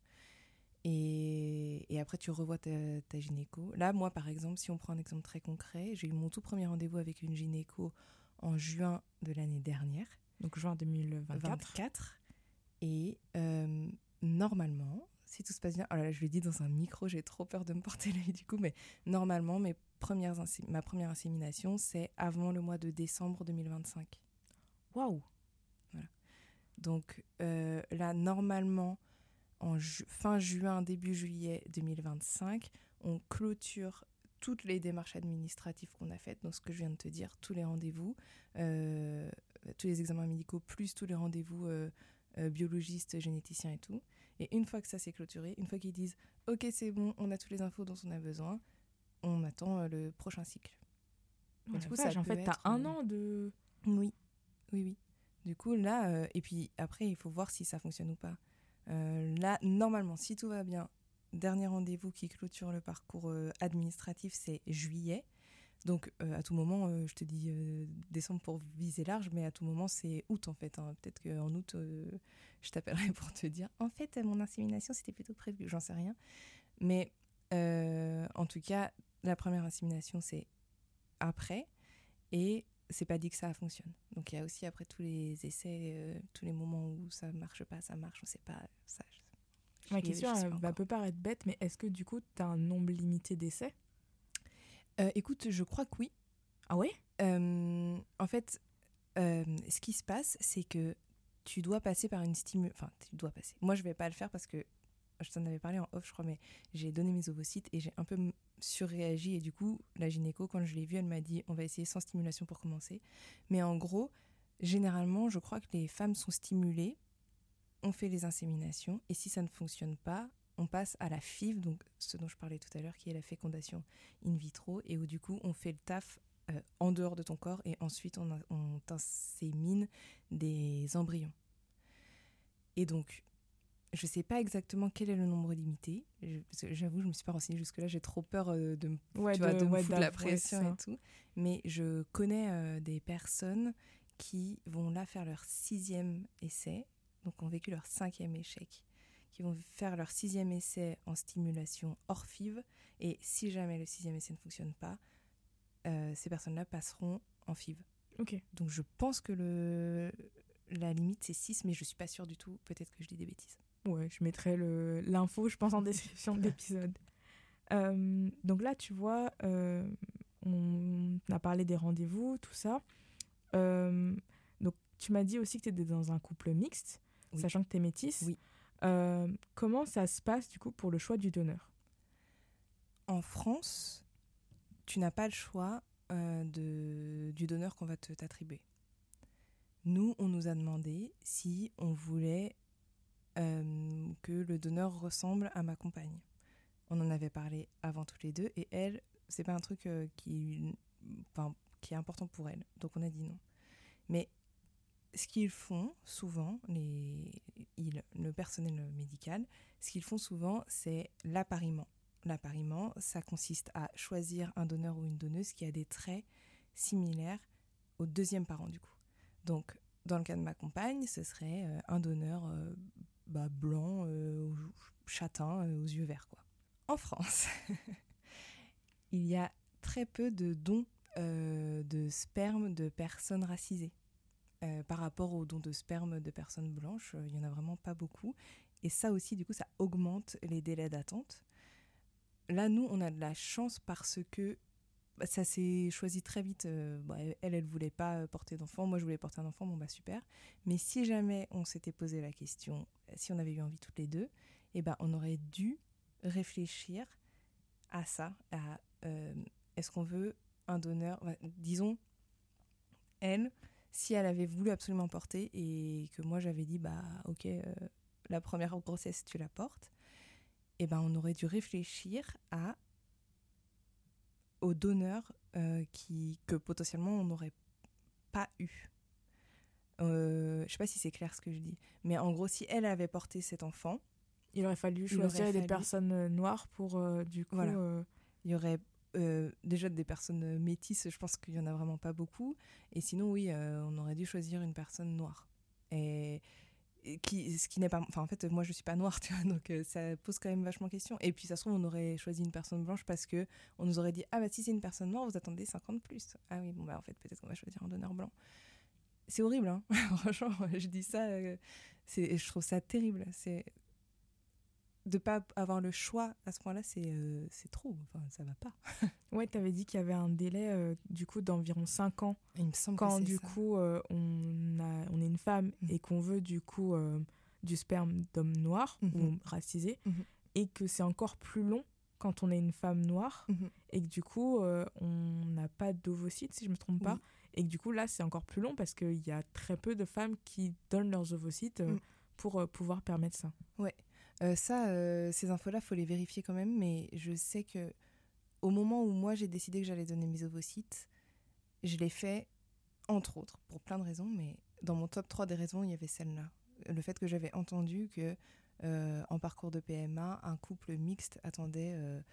Et après, tu revois ta gynéco. Là, moi, par exemple, si on prend un exemple très concret, j'ai eu mon tout premier rendez-vous avec une gynéco en juin de l'année dernière. Donc juin 2024. Et normalement, si tout se passe bien... Oh là là, je le dis dans un micro, j'ai trop peur de me porter l'œil du coup, mais normalement, ma première insémination, c'est avant le mois de décembre 2025. Waouh! Voilà. Donc là, normalement... fin juin, début juillet 2025, on clôture toutes les démarches administratives qu'on a faites, donc ce que je viens de te dire, tous les rendez-vous, tous les examens médicaux, plus tous les rendez-vous biologistes, généticiens et tout. Et une fois que ça s'est clôturé, une fois qu'ils disent « Ok, c'est bon, on a toutes les infos dont on a besoin », on attend le prochain cycle. Oh, du coup, ça en fait, t'as un an de... Oui. Du coup, là, et puis après, il faut voir si ça fonctionne ou pas. Là, normalement, si tout va bien, dernier rendez-vous qui clôture le parcours administratif, c'est juillet. Donc, à tout moment, je te dis décembre pour viser large, mais à tout moment, c'est août en fait. Hein. Peut-être qu'en août, je t'appellerai pour te dire en fait, mon insémination, c'était plutôt prévu, j'en sais rien. Mais en tout cas, la première insémination, c'est après. Et c'est pas dit que ça fonctionne. Donc il y a aussi après tous les essais, tous les moments où ça marche pas, ça marche, on sait pas. Ça, Ma question peut paraître bête, mais est-ce que du coup tu as un nombre limité d'essais? Écoute, je crois que oui. Ah ouais? En fait, ce qui se passe, c'est que tu dois passer par une stimulation. Enfin, tu dois passer. Moi, je vais pas le faire parce que je t'en avais parlé en off, je crois, mais j'ai donné mes ovocytes et j'ai un peu surréagi. Et du coup, la gynéco, quand je l'ai vue, elle m'a dit on va essayer sans stimulation pour commencer. Mais en gros, généralement, je crois que les femmes sont stimulées, on fait les inséminations et si ça ne fonctionne pas, on passe à la FIV, donc ce dont je parlais tout à l'heure, qui est la fécondation in vitro, et où du coup, on fait le taf en dehors de ton corps et ensuite on t'insémine des embryons. Et donc, je ne sais pas exactement quel est le nombre limité. J'avoue, je ne me suis pas renseignée jusque-là. J'ai trop peur de me foutre la pression et tout. Mais je connais des personnes qui vont là faire leur 6e essai, donc ont vécu leur 5e échec, qui vont faire leur 6e essai en stimulation hors FIV. Et si jamais le 6e essai ne fonctionne pas, ces personnes-là passeront en FIV. Ok. Donc je pense que la limite c'est 6, mais je ne suis pas sûre du tout. Peut-être que je dis des bêtises. Ouais, je mettrai l'info, je pense, en description de l'épisode. Donc là, tu vois, on a parlé des rendez-vous, tout ça. Donc, tu m'as dit aussi que tu étais dans un couple mixte, oui. Sachant que tu es métisse. Oui. Comment ça se passe, du coup, pour le choix du donneur? En France, tu n'as pas le choix du donneur qu'on va t'attribuer. Nous, on nous a demandé si on voulait que le donneur ressemble à ma compagne. On en avait parlé avant toutes les deux et elle, c'est pas un truc qui est important pour elle. Donc on a dit non. Mais ce qu'ils font souvent, le personnel médical, ce qu'ils font souvent, c'est l'appariement. L'appariement, ça consiste à choisir un donneur ou une donneuse qui a des traits similaires au deuxième parent du coup. Donc dans le cas de ma compagne, ce serait un donneur blanc, châtain, aux yeux verts, quoi. En France, il y a très peu de dons de sperme de personnes racisées. Par rapport aux dons de sperme de personnes blanches, il n'y en a vraiment pas beaucoup. Et ça aussi, du coup, ça augmente les délais d'attente. Là, nous, on a de la chance parce que ça s'est choisi très vite. Elle voulait pas porter d'enfant. Moi, je voulais porter un enfant. Bon, super. Mais si jamais on s'était posé la question, si on avait eu envie toutes les deux, on aurait dû réfléchir à ça. Est-ce qu'on veut un donneur disons, elle, si elle avait voulu absolument porter et que moi, j'avais dit, ok, la première grossesse, tu la portes, on aurait dû réfléchir à aux donneurs que potentiellement on n'aurait pas eu. Je sais pas si c'est clair ce que je dis, mais en gros, si elle avait porté cet enfant, il aurait fallu choisir des personnes noires pour du coup. Voilà. Il y aurait déjà des personnes métisses, je pense qu'il y en a vraiment pas beaucoup, et sinon oui, on aurait dû choisir une personne noire. Ce qui n'est pas, enfin en fait moi je suis pas noire, tu vois, donc ça pose quand même vachement question. Et puis ça se trouve on aurait choisi une personne blanche parce que on nous aurait dit ah bah si c'est une personne noire vous attendez 50 plus. Ah oui bon bah en fait peut-être qu'on va choisir un donneur blanc. C'est horrible hein. Franchement je dis ça, je trouve ça terrible. C'est de pas avoir le choix à ce point-là, c'est trop, enfin ça va pas. Ouais, t'avais dit qu'il y avait un délai du coup d'environ 5 ans. Il me semble quand que c'est du ça. coup on est une femme et qu'on veut du coup du sperme d'homme noir ou racisé, et que c'est encore plus long quand on est une femme noire, et que du coup on n'a pas d'ovocytes si je me trompe pas, et que du coup là c'est encore plus long parce qu'il y a très peu de femmes qui donnent leurs ovocytes pour pouvoir permettre ça. Ouais. Ces infos-là, faut les vérifier quand même, mais je sais que au moment où moi j'ai décidé que j'allais donner mes ovocytes, je l'ai fait, entre autres, pour plein de raisons, mais dans mon top 3 des raisons, il y avait celle-là. Le fait que j'avais entendu que en parcours de PMA, un couple mixte attendait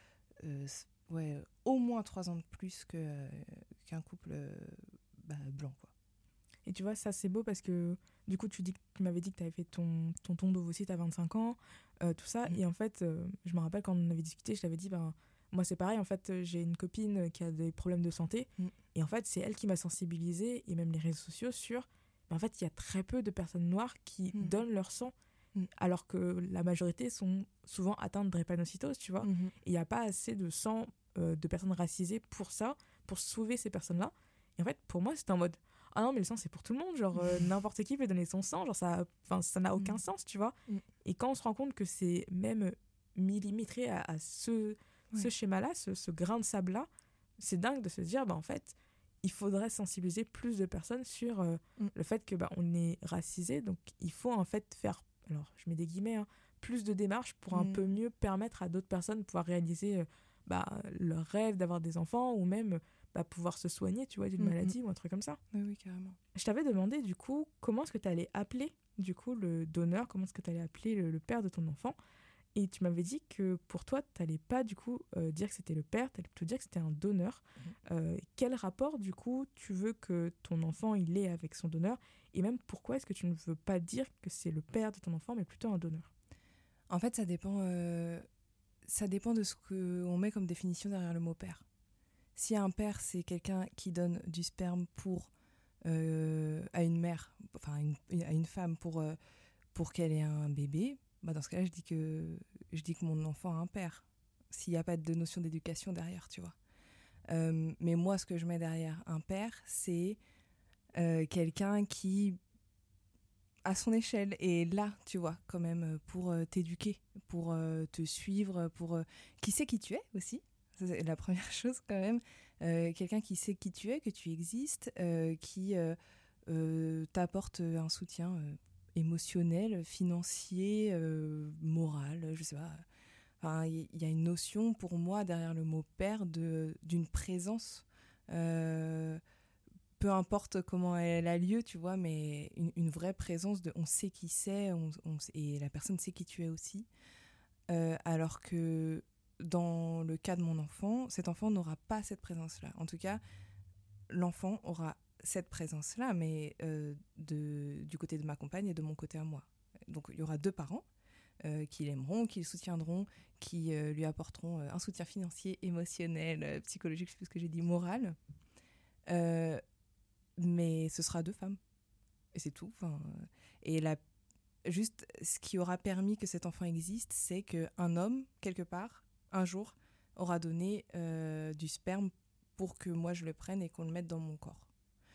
au moins 3 ans de plus qu'un couple blanc, quoi. Et tu vois, ça c'est beau parce que du coup tu m'avais dit que tu avais fait ton don d'ovocytes à 25 ans, tout ça. Et en fait, je me rappelle quand on avait discuté, je t'avais dit, moi c'est pareil, en fait j'ai une copine qui a des problèmes de santé. Et en fait c'est elle qui m'a sensibilisée, et même les réseaux sociaux sur, en fait il y a très peu de personnes noires qui donnent leur sang, alors que la majorité sont souvent atteintes de drépanocytose, tu vois. Et il n'y a pas assez de sang de personnes racisées pour ça, pour sauver ces personnes-là. Et en fait pour moi c'était en mode, ah non mais le sang c'est pour tout le monde, genre n'importe qui peut donner son sang, genre ça n'a aucun sens, tu vois. Et quand on se rend compte que c'est même millimétré à ce schéma-là, ce grain de sable-là, c'est dingue de se dire, en fait il faudrait sensibiliser plus de personnes sur le fait que on est racisé, donc il faut en fait faire, alors je mets des guillemets, plus de démarches pour un peu mieux permettre à d'autres personnes de pouvoir réaliser leur rêve d'avoir des enfants, ou même pouvoir se soigner, tu vois, d'une maladie ou un truc comme ça. Oui, carrément. Je t'avais demandé, du coup, comment est-ce que tu allais appeler, du coup, le donneur, comment est-ce que tu allais appeler le père de ton enfant. Et tu m'avais dit que pour toi, tu n'allais pas, du coup, dire que c'était le père, tu allais plutôt dire que c'était un donneur. Quel rapport, du coup, tu veux que ton enfant, il ait avec son donneur? Et même, pourquoi est-ce que tu ne veux pas dire que c'est le père de ton enfant, mais plutôt un donneur? En fait, ça dépend de ce qu'on met comme définition derrière le mot père. Si un père, c'est quelqu'un qui donne du sperme à une mère, enfin à une femme pour qu'elle ait un bébé, dans ce cas-là, je dis que mon enfant a un père. S'il n'y a pas de notion d'éducation derrière, tu vois. Mais moi, ce que je mets derrière un père, c'est quelqu'un qui, à son échelle, est là, tu vois, quand même, pour t'éduquer, pour te suivre, qui sait qui tu es aussi. C'est la première chose quand même. Quelqu'un qui sait qui tu es, que tu existes, qui t'apporte un soutien émotionnel, financier, moral, je sais pas. Enfin, il y a une notion pour moi derrière le mot père d'une présence, peu importe comment elle a lieu, tu vois, mais une vraie présence on sait qui c'est, et la personne sait qui tu es aussi. Alors que dans le cas de mon enfant, cet enfant n'aura pas cette présence-là. En tout cas, l'enfant aura cette présence-là, mais du côté de ma compagne et de mon côté à moi. Donc il y aura 2 parents qui l'aimeront, qui le soutiendront, qui lui apporteront un soutien financier, émotionnel, psychologique, je sais plus ce que j'ai dit, moral. Mais ce sera 2 femmes. Et c'est tout. Et juste ce qui aura permis que cet enfant existe, c'est qu'un homme, quelque part, un jour, aura donné du sperme pour que moi je le prenne et qu'on le mette dans mon corps.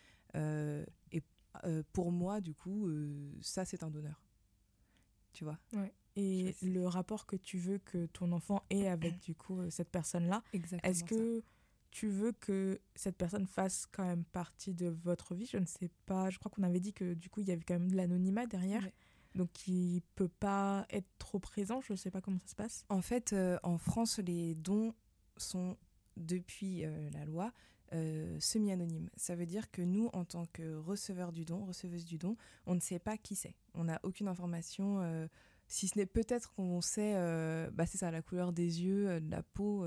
Pour moi, du coup, ça c'est un donneur. Tu vois? Ouais. Et le rapport que tu veux que ton enfant ait avec du coup cette personne-là, exactement. Est-ce que tu veux que cette personne fasse quand même partie de votre vie? Je ne sais pas, je crois qu'on avait dit que du coup il y avait quand même de l'anonymat derrière. Ouais. Donc il peut pas être trop présent, je ne sais pas comment ça se passe. En fait, en France, les dons sont depuis la loi, semi-anonyme. Ça veut dire que nous, en tant que receveurs du don, receveuse du don, on ne sait pas qui c'est. On n'a aucune information, si ce n'est peut-être qu'on sait, c'est ça, la couleur des yeux, de la peau,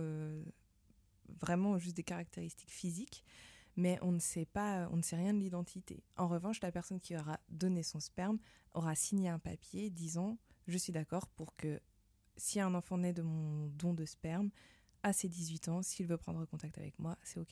vraiment juste des caractéristiques physiques, mais on ne sait rien de l'identité. En revanche, la personne qui aura donné son sperme aura signé un papier disant « Je suis d'accord pour que si un enfant naît de mon don de sperme, à ses 18 ans, s'il veut prendre contact avec moi, c'est OK. »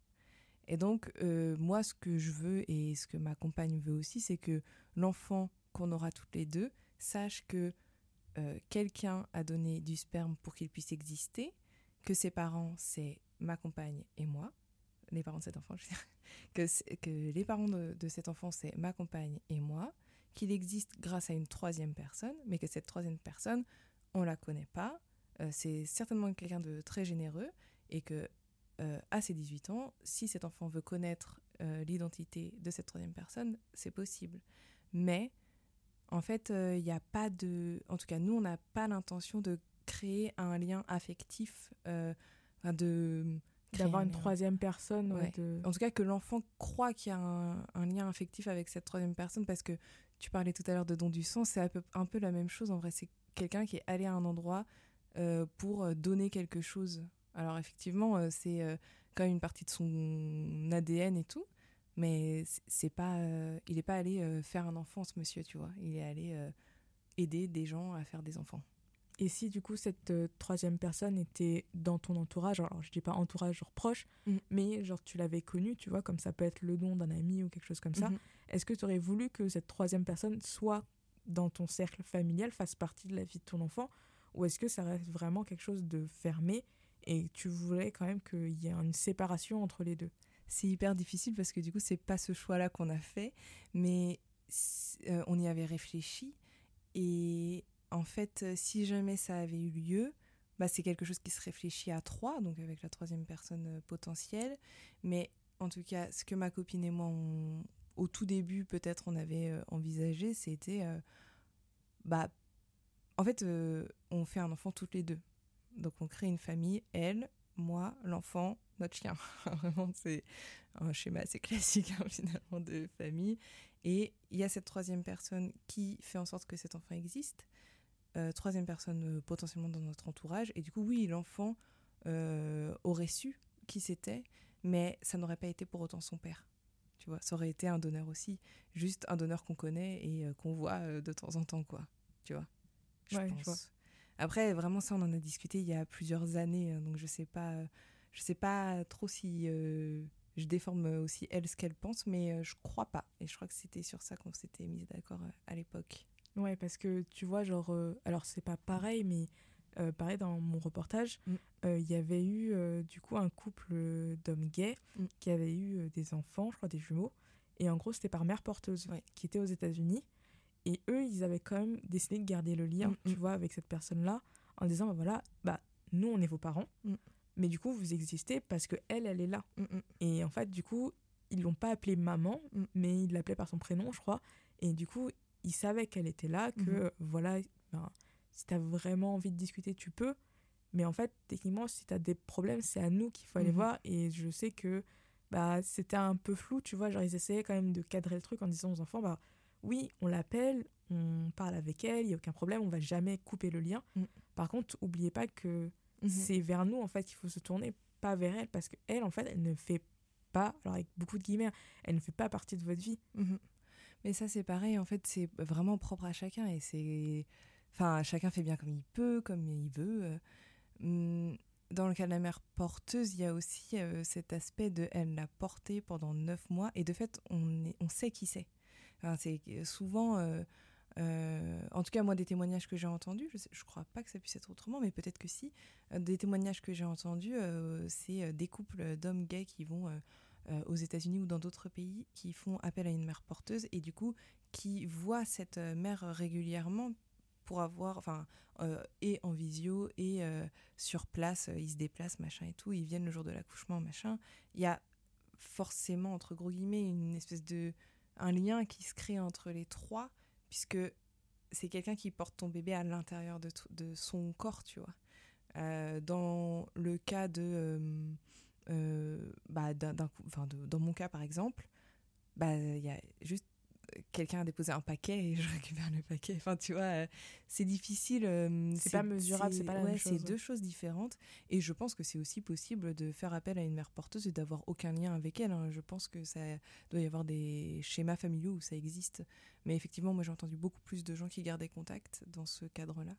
Et donc, moi, ce que je veux et ce que ma compagne veut aussi, c'est que l'enfant qu'on aura toutes les deux sache que quelqu'un a donné du sperme pour qu'il puisse exister, que ses parents, c'est ma compagne et moi, les parents de cet enfant, je veux dire, que les parents de cet enfant, c'est ma compagne et moi, qu'il existe grâce à une troisième personne, mais que cette troisième personne, on ne la connaît pas, c'est certainement quelqu'un de très généreux, et que à ses 18 ans, si cet enfant veut connaître l'identité de cette troisième personne, c'est possible. Mais, en fait, il n'y a pas de... En tout cas, nous, on n'a pas l'intention de créer un lien affectif, d'avoir une troisième personne. Ouais. En tout cas, que l'enfant croit qu'il y a un lien affectif avec cette troisième personne, parce que tu parlais tout à l'heure de don du sang, c'est un peu la même chose. En vrai, c'est quelqu'un qui est allé à un endroit pour donner quelque chose. Alors effectivement, c'est quand même une partie de son ADN et tout, mais c'est pas, il n'est pas allé faire un enfant, ce monsieur, tu vois. Il est allé aider des gens à faire des enfants. Et si du coup cette troisième personne était dans ton entourage, alors je dis pas entourage genre proche, mais genre tu l'avais connu, tu vois, comme ça peut être le don d'un ami ou quelque chose comme ça, est-ce que tu aurais voulu que cette troisième personne soit dans ton cercle familial, fasse partie de la vie de ton enfant, ou est-ce que ça reste vraiment quelque chose de fermé et tu voulais quand même qu'il y ait une séparation entre les deux? C'est hyper difficile parce que du coup c'est pas ce choix-là qu'on a fait, mais on y avait réfléchi, et en fait, si jamais ça avait eu lieu, c'est quelque chose qui se réfléchit à 3, donc avec la troisième personne potentielle. Mais en tout cas, ce que ma copine et moi, au tout début, peut-être on avait envisagé, c'était... en fait, on fait un enfant toutes les deux. Donc on crée une famille, elle, moi, l'enfant, notre chien. Vraiment, c'est un schéma assez classique, finalement, de famille. Et il y a cette troisième personne qui fait en sorte que cet enfant existe. Troisième personne potentiellement dans notre entourage, et du coup oui, l'enfant aurait su qui c'était, mais ça n'aurait pas été pour autant son père, tu vois. Ça aurait été un donneur aussi, juste un donneur qu'on connaît et qu'on voit de temps en temps, quoi, tu vois. Je pense. Après vraiment, ça on en a discuté il y a plusieurs années, donc je sais pas trop si je déforme aussi elle ce qu'elle pense, mais je crois pas, et je crois que c'était sur ça qu'on s'était mis d'accord à l'époque. Ouais, parce que tu vois, genre, alors c'est pas pareil, mais pareil, dans mon reportage, il y avait eu du coup un couple d'hommes gays qui avait eu des enfants, je crois des jumeaux, et en gros c'était par mère porteuse, qui était aux États-Unis, et eux ils avaient quand même décidé de garder le lien, tu vois, avec cette personne-là, en disant voilà, nous on est vos parents, mais du coup vous existez parce que elle est là. Et en fait, du coup, ils l'ont pas appelée maman, mais ils l'appelaient par son prénom, je crois, et du coup il savait qu'elle était là, que voilà, si t'as vraiment envie de discuter, tu peux. Mais en fait, techniquement, si t'as des problèmes, c'est à nous qu'il faut aller voir. Et je sais que c'était un peu flou, tu vois. Genre, ils essayaient quand même de cadrer le truc en disant aux enfants, oui, on l'appelle, on parle avec elle, il n'y a aucun problème, on va jamais couper le lien. Par contre, oubliez pas que c'est vers nous, en fait, qu'il faut se tourner, pas vers elle. Parce qu'elle, en fait, elle ne fait pas, alors avec beaucoup de guillemets, elle ne fait pas partie de votre vie. Mais ça, c'est pareil, en fait, c'est vraiment propre à chacun, et c'est... Enfin, chacun fait bien comme il peut, comme il veut. Dans le cas de la mère porteuse, il y a aussi cet aspect de... Elle l'a porté pendant 9 mois, et de fait, on sait qui c'est. Enfin, c'est souvent... en tout cas, moi, des témoignages que j'ai entendus, je crois pas que ça puisse être autrement, mais peut-être que si, des témoignages que j'ai entendus, c'est des couples d'hommes gays qui vont... aux États-Unis ou dans d'autres pays, qui font appel à une mère porteuse, et du coup qui voient cette mère régulièrement pour avoir, et en visio et sur place, ils se déplacent, machin et tout, ils viennent le jour de l'accouchement, machin. Il y a forcément, entre gros guillemets, une espèce de un lien qui se crée entre les trois, puisque c'est quelqu'un qui porte ton bébé à l'intérieur de son corps, tu vois. Dans le cas dans mon cas, par exemple, il y a juste quelqu'un a déposé un paquet et je récupère le paquet. Enfin, tu vois, c'est difficile. C'est pas mesurable, c'est pas la même chose. C'est deux choses différentes. Et je pense que c'est aussi possible de faire appel à une mère porteuse et d'avoir aucun lien avec elle. Hein. Je pense que ça doit y avoir des schémas familiaux où ça existe. Mais effectivement, moi, j'ai entendu beaucoup plus de gens qui gardaient contact dans ce cadre-là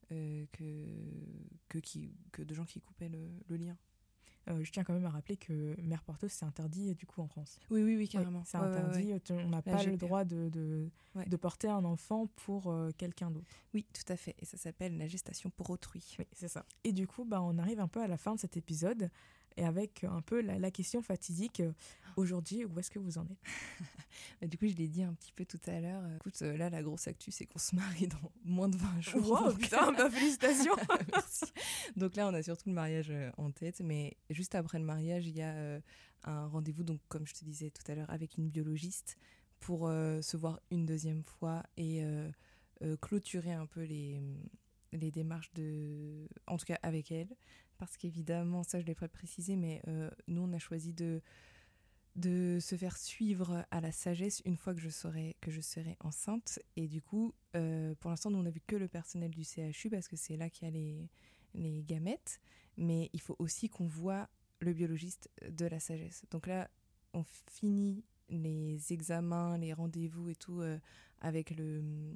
que de gens qui coupaient le lien. Je tiens quand même à rappeler que mère porteuse, c'est interdit du coup en France. Oui, carrément. C'est interdit, on n'a pas le droit de porter un enfant pour quelqu'un d'autre. Oui, tout à fait. Et ça s'appelle la gestation pour autrui. Oui, c'est ça. Et du coup, on arrive un peu à la fin de cet épisode et avec un peu la question fatidique. Aujourd'hui, où est-ce que vous en êtes? Du coup, je l'ai dit un petit peu tout à l'heure. Écoute, là, la grosse actu, c'est qu'on se marie dans moins de 20 jours. Wow, putain, félicitations. Merci. Donc là, on a surtout le mariage en tête. Mais juste après le mariage, il y a un rendez-vous, donc comme je te disais tout à l'heure, avec une biologiste pour se voir une deuxième fois et clôturer un peu les démarches en tout cas avec elle. Parce qu'évidemment, ça je l'ai pas précisé, mais nous on a choisi de se faire suivre à la sagesse une fois que je serai enceinte. Et du coup, pour l'instant, nous on n'a vu que le personnel du CHU parce que c'est là qu'il y a les gamètes. Mais il faut aussi qu'on voit le biologiste de la sagesse. Donc là, on finit les examens, les rendez-vous et tout avec le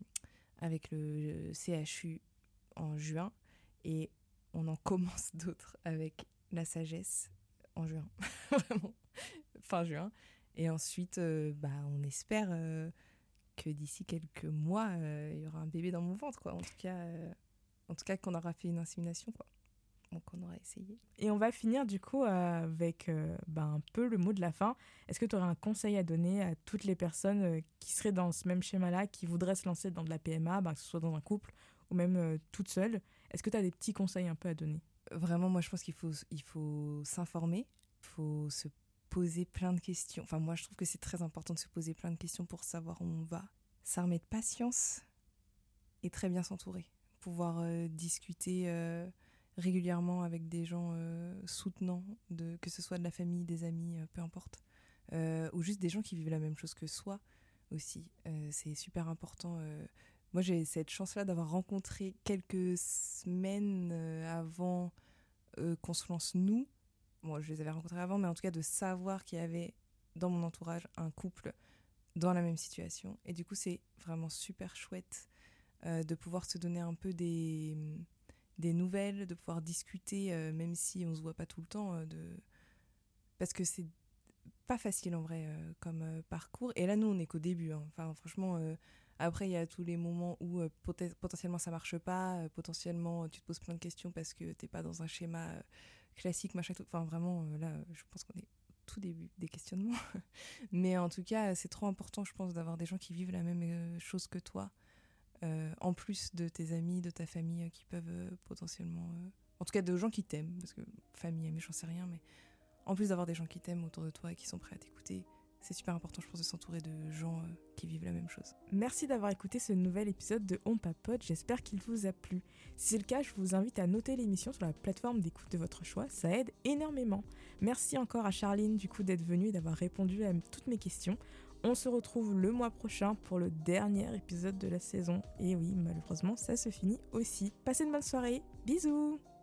CHU en juin. Et on en commence d'autres avec la sagesse en juin, vraiment, fin juin. Et ensuite, on espère que d'ici quelques mois, il y aura un bébé dans mon ventre, quoi. En tout cas qu'on aura fait une insémination, quoi. Donc on aura essayé. Et on va finir du coup avec un peu le mot de la fin. Est-ce que tu aurais un conseil à donner à toutes les personnes qui seraient dans ce même schéma-là, qui voudraient se lancer dans de la PMA, que ce soit dans un couple ou même toute seule? Est-ce que tu as des petits conseils un peu à donner? Vraiment, moi je pense qu'il faut s'informer, il faut se poser plein de questions. Enfin, moi je trouve que c'est très important de se poser plein de questions pour savoir où on va. S'armer de patience et très bien s'entourer. Pouvoir discuter régulièrement avec des gens soutenants, que ce soit de la famille, des amis, peu importe. Ou juste des gens qui vivent la même chose que soi aussi. C'est super important. Moi, j'ai cette chance-là d'avoir rencontré quelques semaines avant qu'on se lance nous. Bon, je les avais rencontrés avant, mais en tout cas de savoir qu'il y avait dans mon entourage un couple dans la même situation. Et du coup, c'est vraiment super chouette de pouvoir se donner un peu des nouvelles, de pouvoir discuter, même si on ne se voit pas tout le temps. Parce que c'est pas facile en vrai comme parcours. Et là, nous, on n'est qu'au début. Hein. Enfin, franchement... Après, il y a tous les moments où potentiellement ça marche pas, potentiellement tu te poses plein de questions parce que t'es pas dans un schéma classique, machin, tout. Enfin, vraiment, là, je pense qu'on est au tout début des questionnements. Mais en tout cas, c'est trop important, je pense, d'avoir des gens qui vivent la même chose que toi, en plus de tes amis, de ta famille qui peuvent potentiellement... En tout cas, de gens qui t'aiment, parce que famille, amis, j'en sais rien, mais en plus d'avoir des gens qui t'aiment autour de toi et qui sont prêts à t'écouter, c'est super important, je pense, de s'entourer de gens qui vivent la même chose. Merci d'avoir écouté ce nouvel épisode de On Papote, j'espère qu'il vous a plu. Si c'est le cas, je vous invite à noter l'émission sur la plateforme d'écoute de votre choix, ça aide énormément. Merci encore à Charline du coup d'être venue et d'avoir répondu à toutes mes questions. On se retrouve le mois prochain pour le dernier épisode de la saison. Et oui, malheureusement, ça se finit aussi. Passez une bonne soirée, bisous!